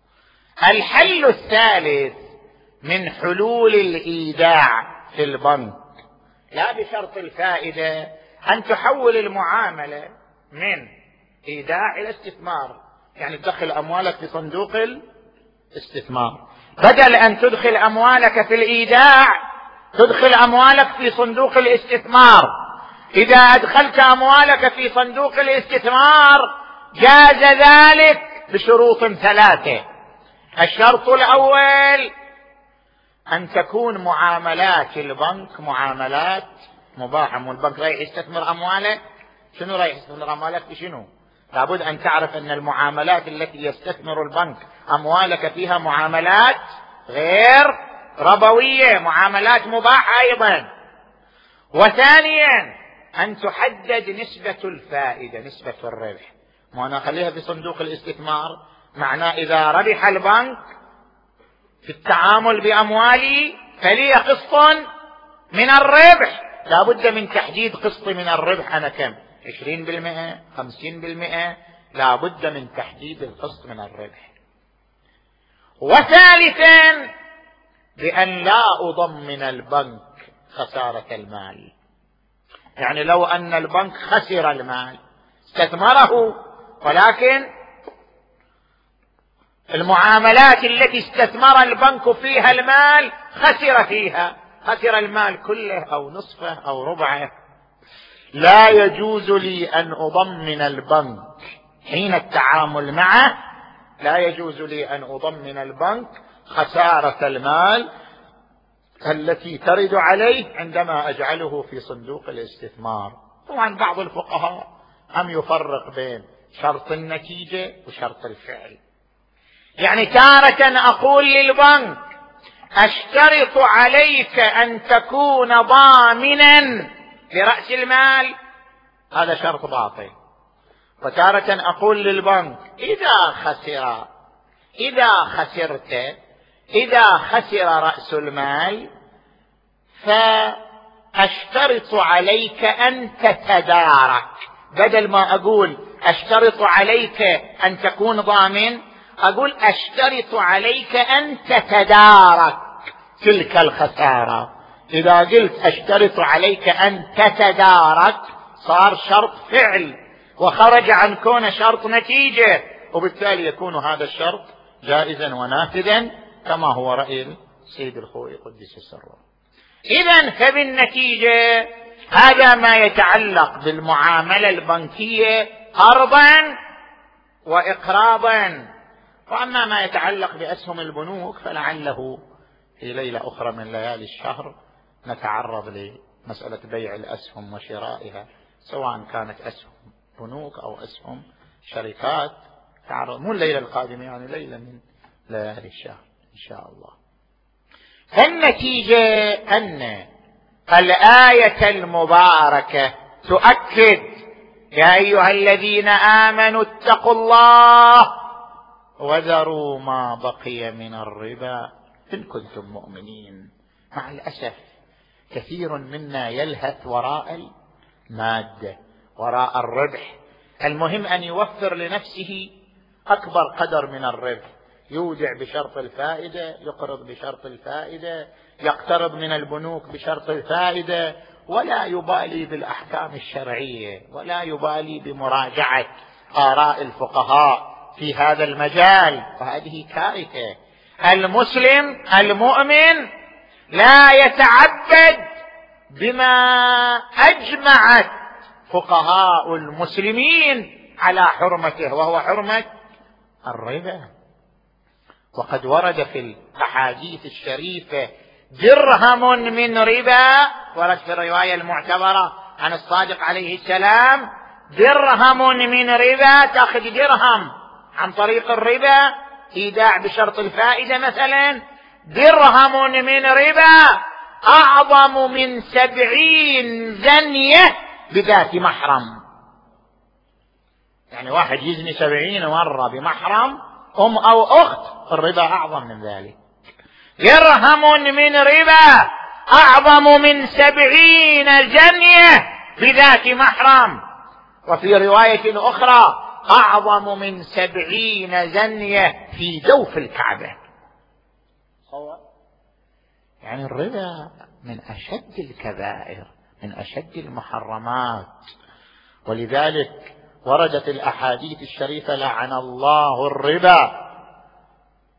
الحل الثالث من حلول الإيداع في البنك لا بشرط الفائدة أن تحول المعاملة من إيداع إلى استثمار، يعني تدخل أموالك في صندوق الاستثمار، بدل أن تدخل أموالك في الإيداع تدخل أموالك في صندوق الاستثمار. إذا أدخلت أموالك في صندوق الاستثمار جاز ذلك بشروط 3. الشرط الأول أن تكون معاملات البنك معاملات مباحة. والبنك رايح يستثمر أمواله، شنو رايح يستثمر أموالك بشنو؟ لابد أن تعرف أن المعاملات التي يستثمر البنك أموالك فيها معاملات غير ربوية، معاملات مباحة أيضا. وثانيا أن تحدد نسبة الفائدة، نسبة الربح. ما أنا أخليها في صندوق الاستثمار، معناه إذا ربح البنك في التعامل بأموالي فلي قسط من الربح. لا بد من تحديد قسط من الربح. أنا كم؟ 20%، 50%؟ لا بد من تحديد القسط من الربح. وثالثا بأن لا أضمن البنك خسارة المال. يعني لو أن البنك خسر المال، استثمره، ولكن المعاملات التي استثمر البنك فيها المال خسر فيها، خسر المال كله أو نصفه أو ربعه، لا يجوز لي أن أضمن البنك حين التعامل معه، لا يجوز لي أن أضمن البنك خسارة المال التي ترد عليه عندما أجعله في صندوق الاستثمار. طبعا بعض الفقهاء هم يفرق بين شرط النتيجة وشرط الفعل. يعني تارة أقول للبنك أشترط عليك أن تكون ضامنا لرأس المال، هذا شرط باطل. وتارة أقول للبنك إذا خسر رأس المال فأشترط عليك أن تتدارك. بدل ما أقول أشترط عليك أن تكون ضامن، أقول أشترط عليك أن تتدارك تلك الخسارة. إذا قلت أشترط عليك أن تتدارك صار شرط فعل وخرج عن كون شرط نتيجة، وبالتالي يكون هذا الشرط جائزا ونافذا كما هو رأي السيد الخوئي قدس سره. إذن فبالنتيجة هذا ما يتعلق بالمعاملة البنكية قرضا وإقراضا. وأما ما يتعلق بأسهم البنوك فلعله في ليلة أخرى من ليالي الشهر نتعرض لمسألة بيع الأسهم وشرائها، سواء كانت أسهم بنوك أو أسهم شركات، تعرض مو الليلة القادمة، يعني ليلة من ليالي الشهر إن شاء الله. فالنتيجة أن الآية المباركة تؤكد يا أيها الذين آمنوا اتقوا الله وذروا ما بقي من الربا إن كنتم مؤمنين. مع الأسف كثير منا يلهث وراء المادة، وراء الربح. المهم أن يوفر لنفسه أكبر قدر من الربح، يودع بشرط الفائدة، يقرض بشرط الفائدة، يقترض من البنوك بشرط الفائدة، ولا يبالي بالأحكام الشرعية، ولا يبالي بمراجعة آراء الفقهاء في هذا المجال. وهذه كارثة. المسلم المؤمن لا يتعبد بما أجمعت فقهاء المسلمين على حرمته، وهو حرمة الربا. وقد ورد في الأحاديث الشريفة درهم من ربا، ورد في الرواية المعتبرة عن الصادق عليه السلام درهم من ربا، تأخذ درهم عن طريق الربا إيداع بشرط الفائدة مثلا، درهم من ربا أعظم من 70 زنية بذات محرم. يعني واحد يزني 70 مرة بمحرم أم أو أخت، الربا أعظم من ذلك. درهم من ربا أعظم من 70 زنية بذات محرم. وفي رواية أخرى أعظم من 70 زنية في جوف الكعبة. يعني الربا من أشد الكبائر، من أشد المحرمات. ولذلك وردت الأحاديث الشريفة لعن الله الربا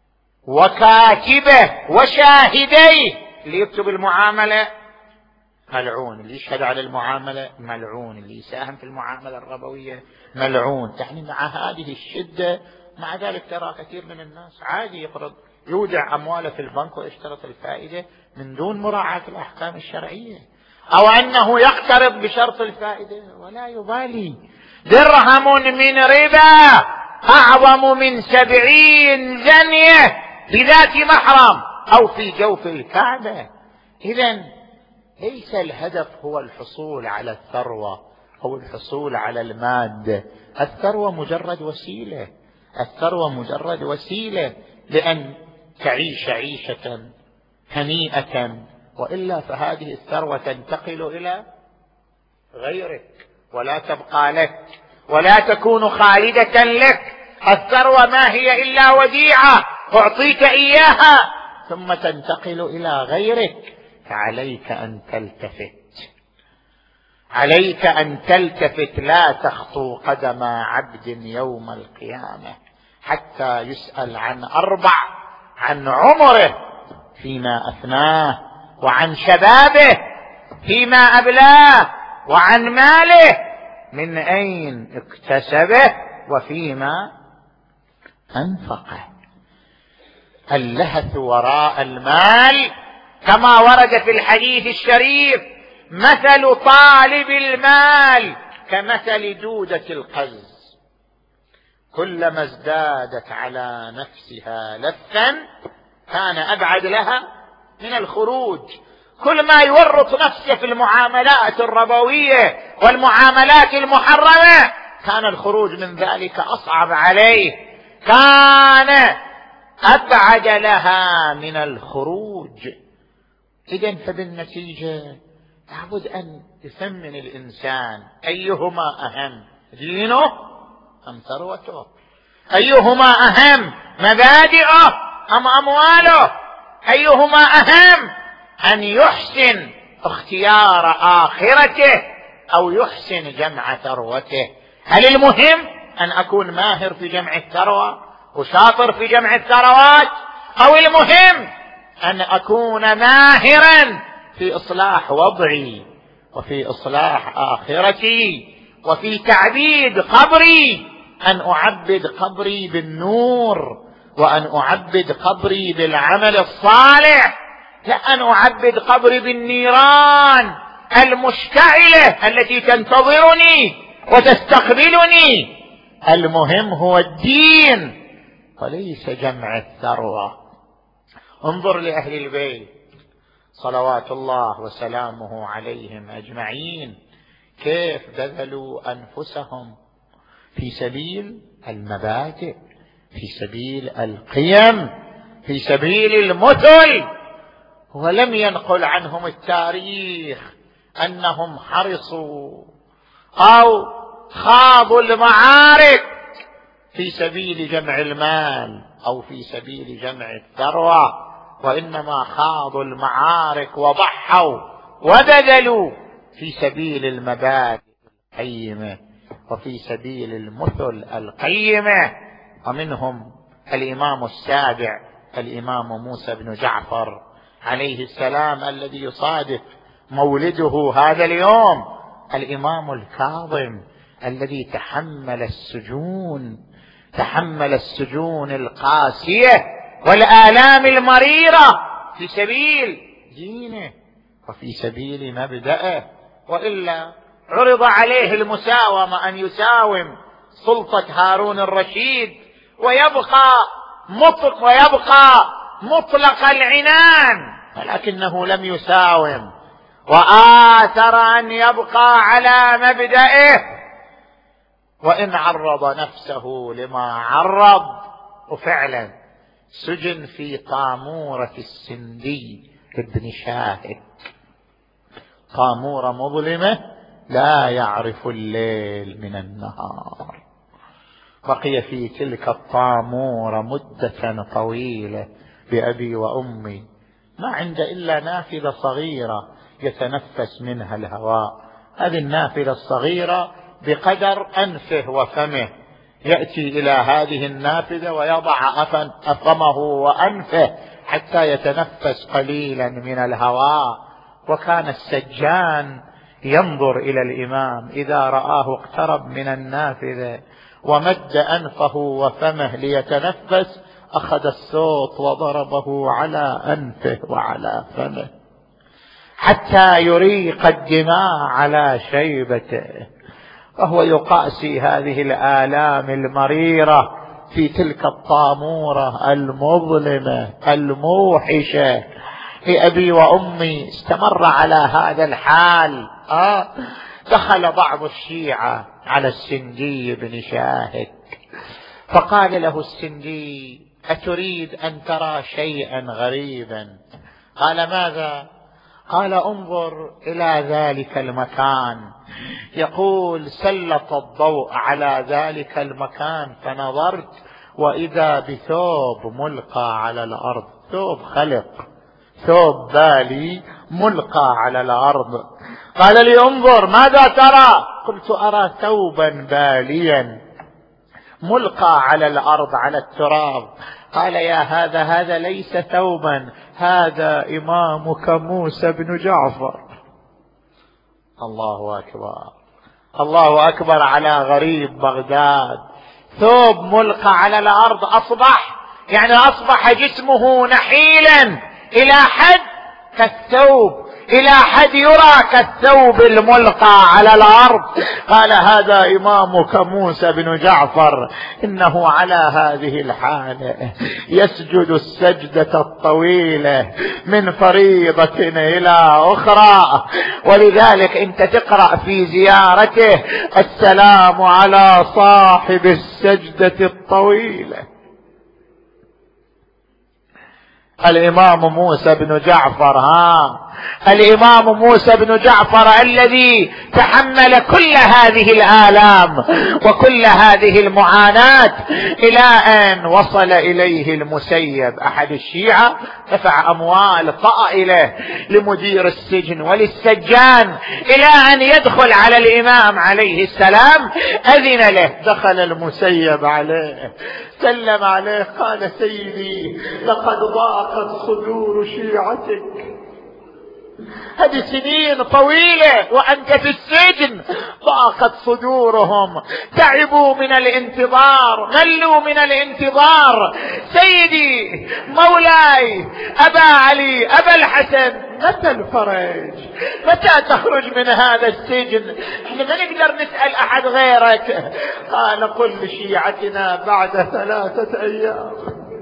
وكاتبه وشاهديه اللي يكتب المعاملة، ملعون. اللي يشهد على المعاملة ملعون. اللي يساهم في المعاملة الربوية ملعون. يعني مع هذه الشدة، مع ذلك ترى كثير من الناس عادي يقرض، يودع أمواله في البنك ويشترط الفائدة من دون مراعاة الأحكام الشرعية، أو أنه يقترض بشرط الفائدة ولا يبالي. درهم من ربا أعظم من 70 زنية بذات محرم أو في جوف الكعبة. إذن ليس الهدف هو الحصول على الثروة أو الحصول على المادة. الثروة مجرد وسيلة، الثروة مجرد وسيلة لأن تعيش عيشة هنيئة، وإلا فهذه الثروة تنتقل إلى غيرك ولا تبقى لك ولا تكون خالدة لك. الثروة ما هي إلا وديعة أعطيك إياها ثم تنتقل إلى غيرك. فعليك أن تلتفت، عليك أن تلتفت. لا تخطو قدم عبد يوم القيامة حتى يسأل عن 4: عن عمره فيما أفناه، وعن شبابه فيما أبلاه، وعن ماله من أين اكتسبه وفيما أنفقه. اللهث وراء المال كما ورد في الحديث الشريف: مثل طالب المال كمثل دودة القز، كلما ازدادت على نفسها لفا كان أبعد لها من الخروج. كل ما يورط نفسه في المعاملات الربوية والمعاملات المحرمة كان الخروج من ذلك أصعب عليه، كان أبعد لها من الخروج. إذن فبالنتيجة لابد أن يثمن الإنسان أيهما أهم، دينه أم ثروته؟ أيهما أهم، مبادئه أم أمواله؟ أيهما أهم، أن يحسن اختيار آخرته أو يحسن جمع ثروته؟ هل المهم أن أكون ماهر في جمع الثروة وشاطر في جمع الثروات، أو المهم أن أكون ماهرا في إصلاح وضعي وفي إصلاح آخرتي وفي تعبيد قبري، أن أعبد قبري بالنور وأن أعبد قبري بالعمل الصالح، لا أن أعبد قبري بالنيران المشتعلة التي تنتظرني وتستقبلني؟ المهم هو الدين وليس جمع الثروة. انظر لأهل البيت صلوات الله وسلامه عليهم أجمعين كيف بذلوا أنفسهم في سبيل المبادئ، في سبيل القيم، في سبيل المثل. ولم ينقل عنهم التاريخ أنهم حرصوا أو خاضوا المعارك في سبيل جمع المال أو في سبيل جمع الثروة، وإنما خاضوا المعارك وضحوا وبذلوا في سبيل المبادئ القيمة وفي سبيل المثل القيمة. ومنهم الإمام السابع الإمام موسى بن جعفر عليه السلام الذي يصادف مولده هذا اليوم، الإمام الكاظم الذي تحمل السجون القاسية والآلام المريرة في سبيل دينه وفي سبيل مبدأه. وإلا عرض عليه المساومة أن يساوم سلطة هارون الرشيد ويبقى مطلق العنان، ولكنه لم يساوم وآثر أن يبقى على مبدئه، وإن عرض نفسه لما عرض. وفعلا سجن في طامورة السندي ابن شاهد، طامورة مظلمة لا يعرف الليل من النهار. بقي في تلك الطامورة مدة طويلة بأبي وأمي، ما عنده إلا نافذة صغيرة يتنفس منها الهواء. هذه النافذة الصغيرة بقدر أنفه وفمه، يأتي إلى هذه النافذة ويضع أفمه وأنفه حتى يتنفس قليلا من الهواء، وكان السجان ينظر إلى الإمام إذا رآه اقترب من النافذة ومد أنفه وفمه ليتنفس أخذ الصوت وضربه على أنفه وعلى فمه حتى يريق الدماء على شيبته، وهو يقاسي هذه الآلام المريرة في تلك الطامورة المظلمة الموحشة. أبي وأمي استمر على هذا الحال. دخل بعض الشيعة على السندي بن شاهك فقال له السندي: أتريد أن ترى شيئا غريبا؟ قال: ماذا؟ قال: انظر إلى ذلك المكان. يقول: سلط الضوء على ذلك المكان فنظرت وإذا بثوب ملقى على الأرض، ثوب خلق، ثوب بالي ملقى على الأرض. قال لي: انظر ماذا ترى؟ قلت: أرى ثوبا باليا ملقى على الأرض على التراب. قال: يا هذا ليس ثوبا، هذا إمامك موسى بن جعفر. الله أكبر، الله أكبر على غريب بغداد. ثوب ملقى على الأرض أصبح، يعني أصبح جسمه نحيلا إلى حد كالثوب، إلى حد يرى كالثوب الملقى على الأرض. قال: هذا إمامك موسى بن جعفر، إنه على هذه الحالة يسجد السجدة الطويلة من فريضة إلى أخرى، ولذلك أنت تقرأ في زيارته: السلام على صاحب السجدة الطويلة. الإمام موسى بن جعفر، الإمام موسى بن جعفر الذي تحمل كل هذه الآلام وكل هذه المعاناة إلى أن وصل إليه المسيب أحد الشيعة، دفع أموال طائلة لمدير السجن وللسجان إلى أن يدخل على الإمام عليه السلام. أذن له، دخل المسيب عليه، سلم عليه، قال: سيدي، لقد ضاقت صدور شيعتك، هذه سنين طويلة وأنت في السجن، ضاقت صدورهم، تعبوا من الانتظار، ملوا من الانتظار. سيدي مولاي أبا علي أبا الحسن، متى الفرج؟ متى تخرج من هذا السجن؟ احنا ما نقدر نسأل أحد غيرك. قال: قل لشيعتنا بعد 3 أيام.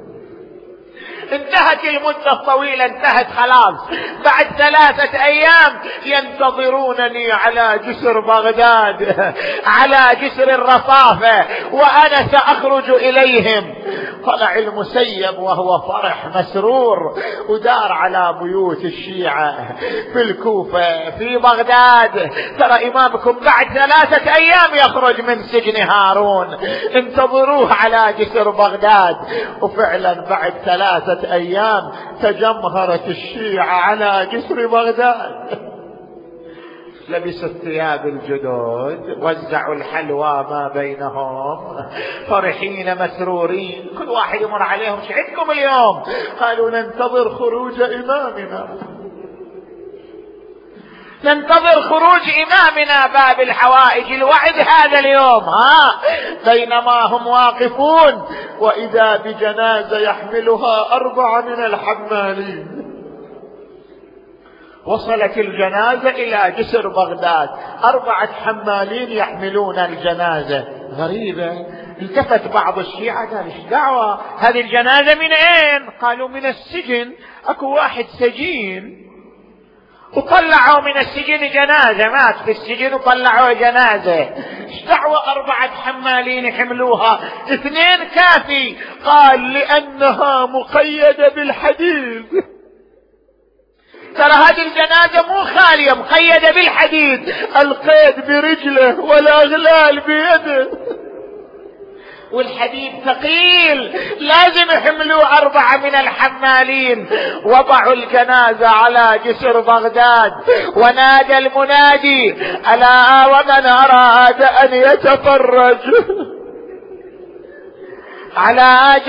انتهت المدة الطويلة، انتهت خلاص. بعد 3 أيام ينتظرونني على جسر بغداد، على جسر الرصافة، وأنا سأخرج إليهم. طلع المسيب وهو فرح مسرور ودار على بيوت الشيعة في الكوفة في بغداد: ترى إمامكم بعد 3 أيام يخرج من سجن هارون، انتظروه على جسر بغداد. وفعلا بعد 3 أيام تجمهرت الشيعة على جسر بغداد، لبسوا الثياب الجدد، وزعوا الحلوى ما بينهم، فرحين مسرورين. كل واحد يمر عليهم: شو عندكم اليوم؟ قالوا: ننتظر خروج إمامنا، ننتظر خروج إمامنا باب الحوائج، الوعد هذا اليوم. بينما هم واقفون وإذا بجنازة يحملها 4 من الحمالين. وصلت الجنازة إلى جسر بغداد، 4 حمالين يحملون الجنازة. غريبة. التفت بعض الشيعة قال: ايش دعوة هذه الجنازة من اين؟ قالوا: من السجن، اكو واحد سجين وطلعوا من السجن جنازة، مات في السجن وطلعوا جنازة. ايش دعوة 4 حمالين يحملوها؟ 2 كافي. قال: لأنها مقيدة بالحديد. ترى هذه الجنازة مو خالية، مقيدة بالحديد، القيد برجله والأغلال بيده، والحديد ثقيل، لازم يحملوا 4 من الحمالين. وضعوا الجنازة على جسر بغداد، ونادى المنادي: ألا ومن أراد أن يتفرج على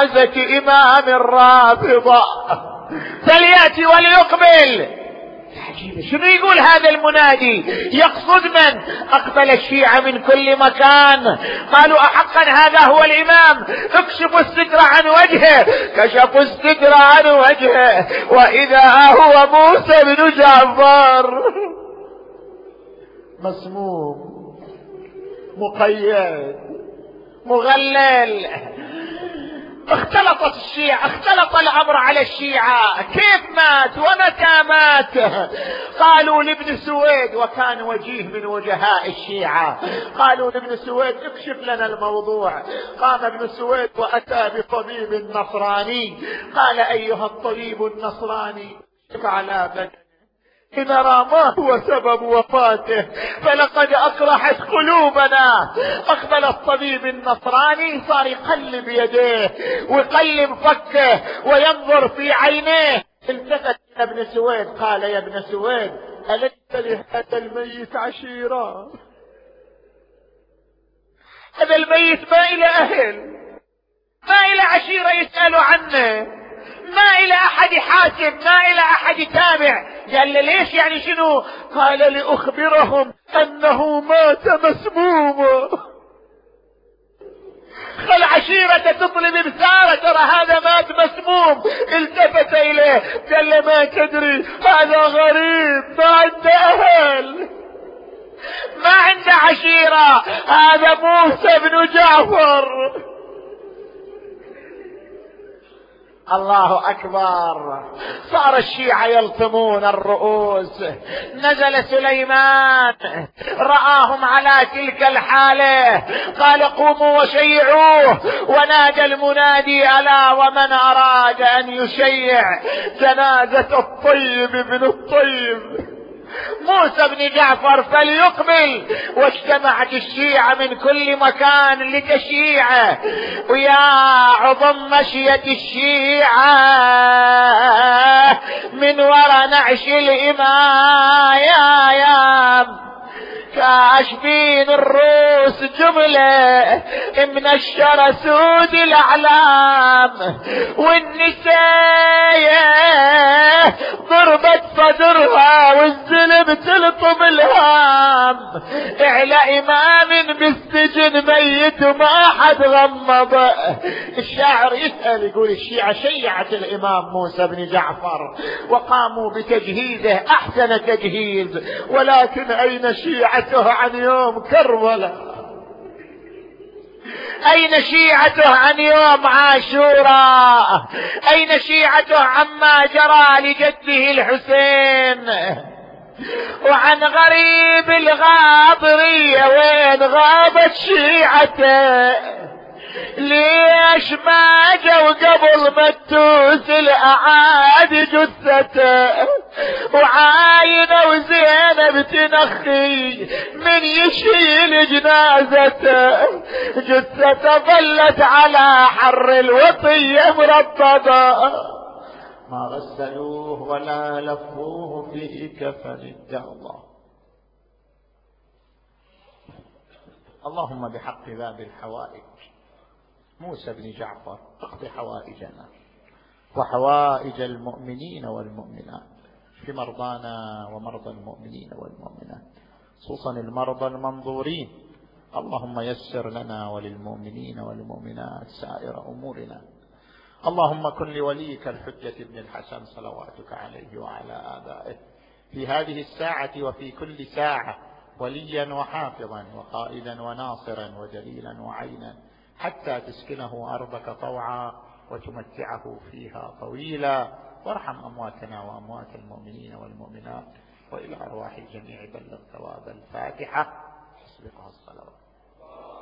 جنازة إمام الرافضة فليأتي وليقبل. عجيبة، شنو يقول هذا المنادي؟ يقصد من؟ أقبل الشيعة من كل مكان، قالوا أحقا هذا هو الإمام، اكشفوا الستر عن وجهه. كشفوا الستر عن وجهه وإذا هو موسى بن جعفر مسموم مقيد مغلل. اختلطت الشيعة، اختلط الأمر على الشيعة. كيف مات ومتى مات؟ قالوا لابن سويد، وكان وجيه من وجهاء الشيعة، قالوا لابن سويد اكشف لنا الموضوع. قام ابن سويد وأتى بطبيب نصراني، قال أيها الطبيب النصراني اكشف على بدنه لنرى ما هو سبب وفاته، فلقد أقرحت قلوبنا. أقبل الطبيب النصراني، صار يقلب يديه ويقلب فكه وينظر في عينيه. التفت إلى ابن سويد قال يا ابن سويد أليس لهذا الميت عشيرة؟ هذا الميت ما إلى أهل، ما إلى عشيرة يسألوا عنه، ما إلى أحد حاسب، ما إلى أحد تابع. قال له ليش يعني شنو؟ قال لأخبرهم أنه مات مسموما. خل عشيرة تطلب بسارة ترى هذا مات مسموم. التفت إليه قال له ما تدري هذا غريب ما عنده أهل ما عنده عشيرة، هذا موسى بن جعفر. الله أكبر. صار الشيعة يلطمون الرؤوس. نزل سليمان رآهم على تلك الحالة، قال قوموا وشيعوه. ونادى المنادي ألا ومن أراد أن يشيع جنازة الطيب بن الطيب موسى بن جعفر فليقبل. واجتمعت الشيعة من كل مكان لتشيعه. ويا عظم مشية الشيعة من وراء نعش الإمام كاشفين الروس جملة من الشر سود الأعلام. والنساء ضربت صدرها والزلم تلطم الهام. على إمام بالسجن ميت ما حد غمض. الشاعر يسأل يقول الشيعة شيعت الإمام موسى بن جعفر وقاموا بتجهيزه أحسن تجهيز، ولكن أين شيعة عن يوم كربلاء؟ أين شيعته عن يوم عاشوراء؟ أين شيعته عما جرى لجده الحسين؟ وعن غريب الغاضرية وين غابت شيعته؟ ليش ما جو قبل ما تدوس الأعادي جثته؟ وعاينة وزينب تنخي من يشيل جنازته. جثته ظلت على حر الوطية مربضة، ما غسلوه ولا لفوه في كفن الدهضة. اللهم بحق باب الحوائج موسى بن جعفر اقض حوائجنا وحوائج المؤمنين والمؤمنات، في مرضانا ومرضى المؤمنين والمؤمنات، خصوصا المرضى المنظورين. اللهم يسر لنا وللمؤمنين والمؤمنات سائر أمورنا. اللهم كن لوليك الحجة ابن الحسن صلواتك عليه وعلى آبائه في هذه الساعة وفي كل ساعة وليا وحافظا وقائدا وناصرا ودليلا وعينا، حتى تسكنه أرضك طوعا وتمتعه فيها طويلا. وارحم أمواتنا وأموات المؤمنين والمؤمنات، وإلى أرواح الجميع بلغ ثواب الفاتحة. حسبقها الصلوات.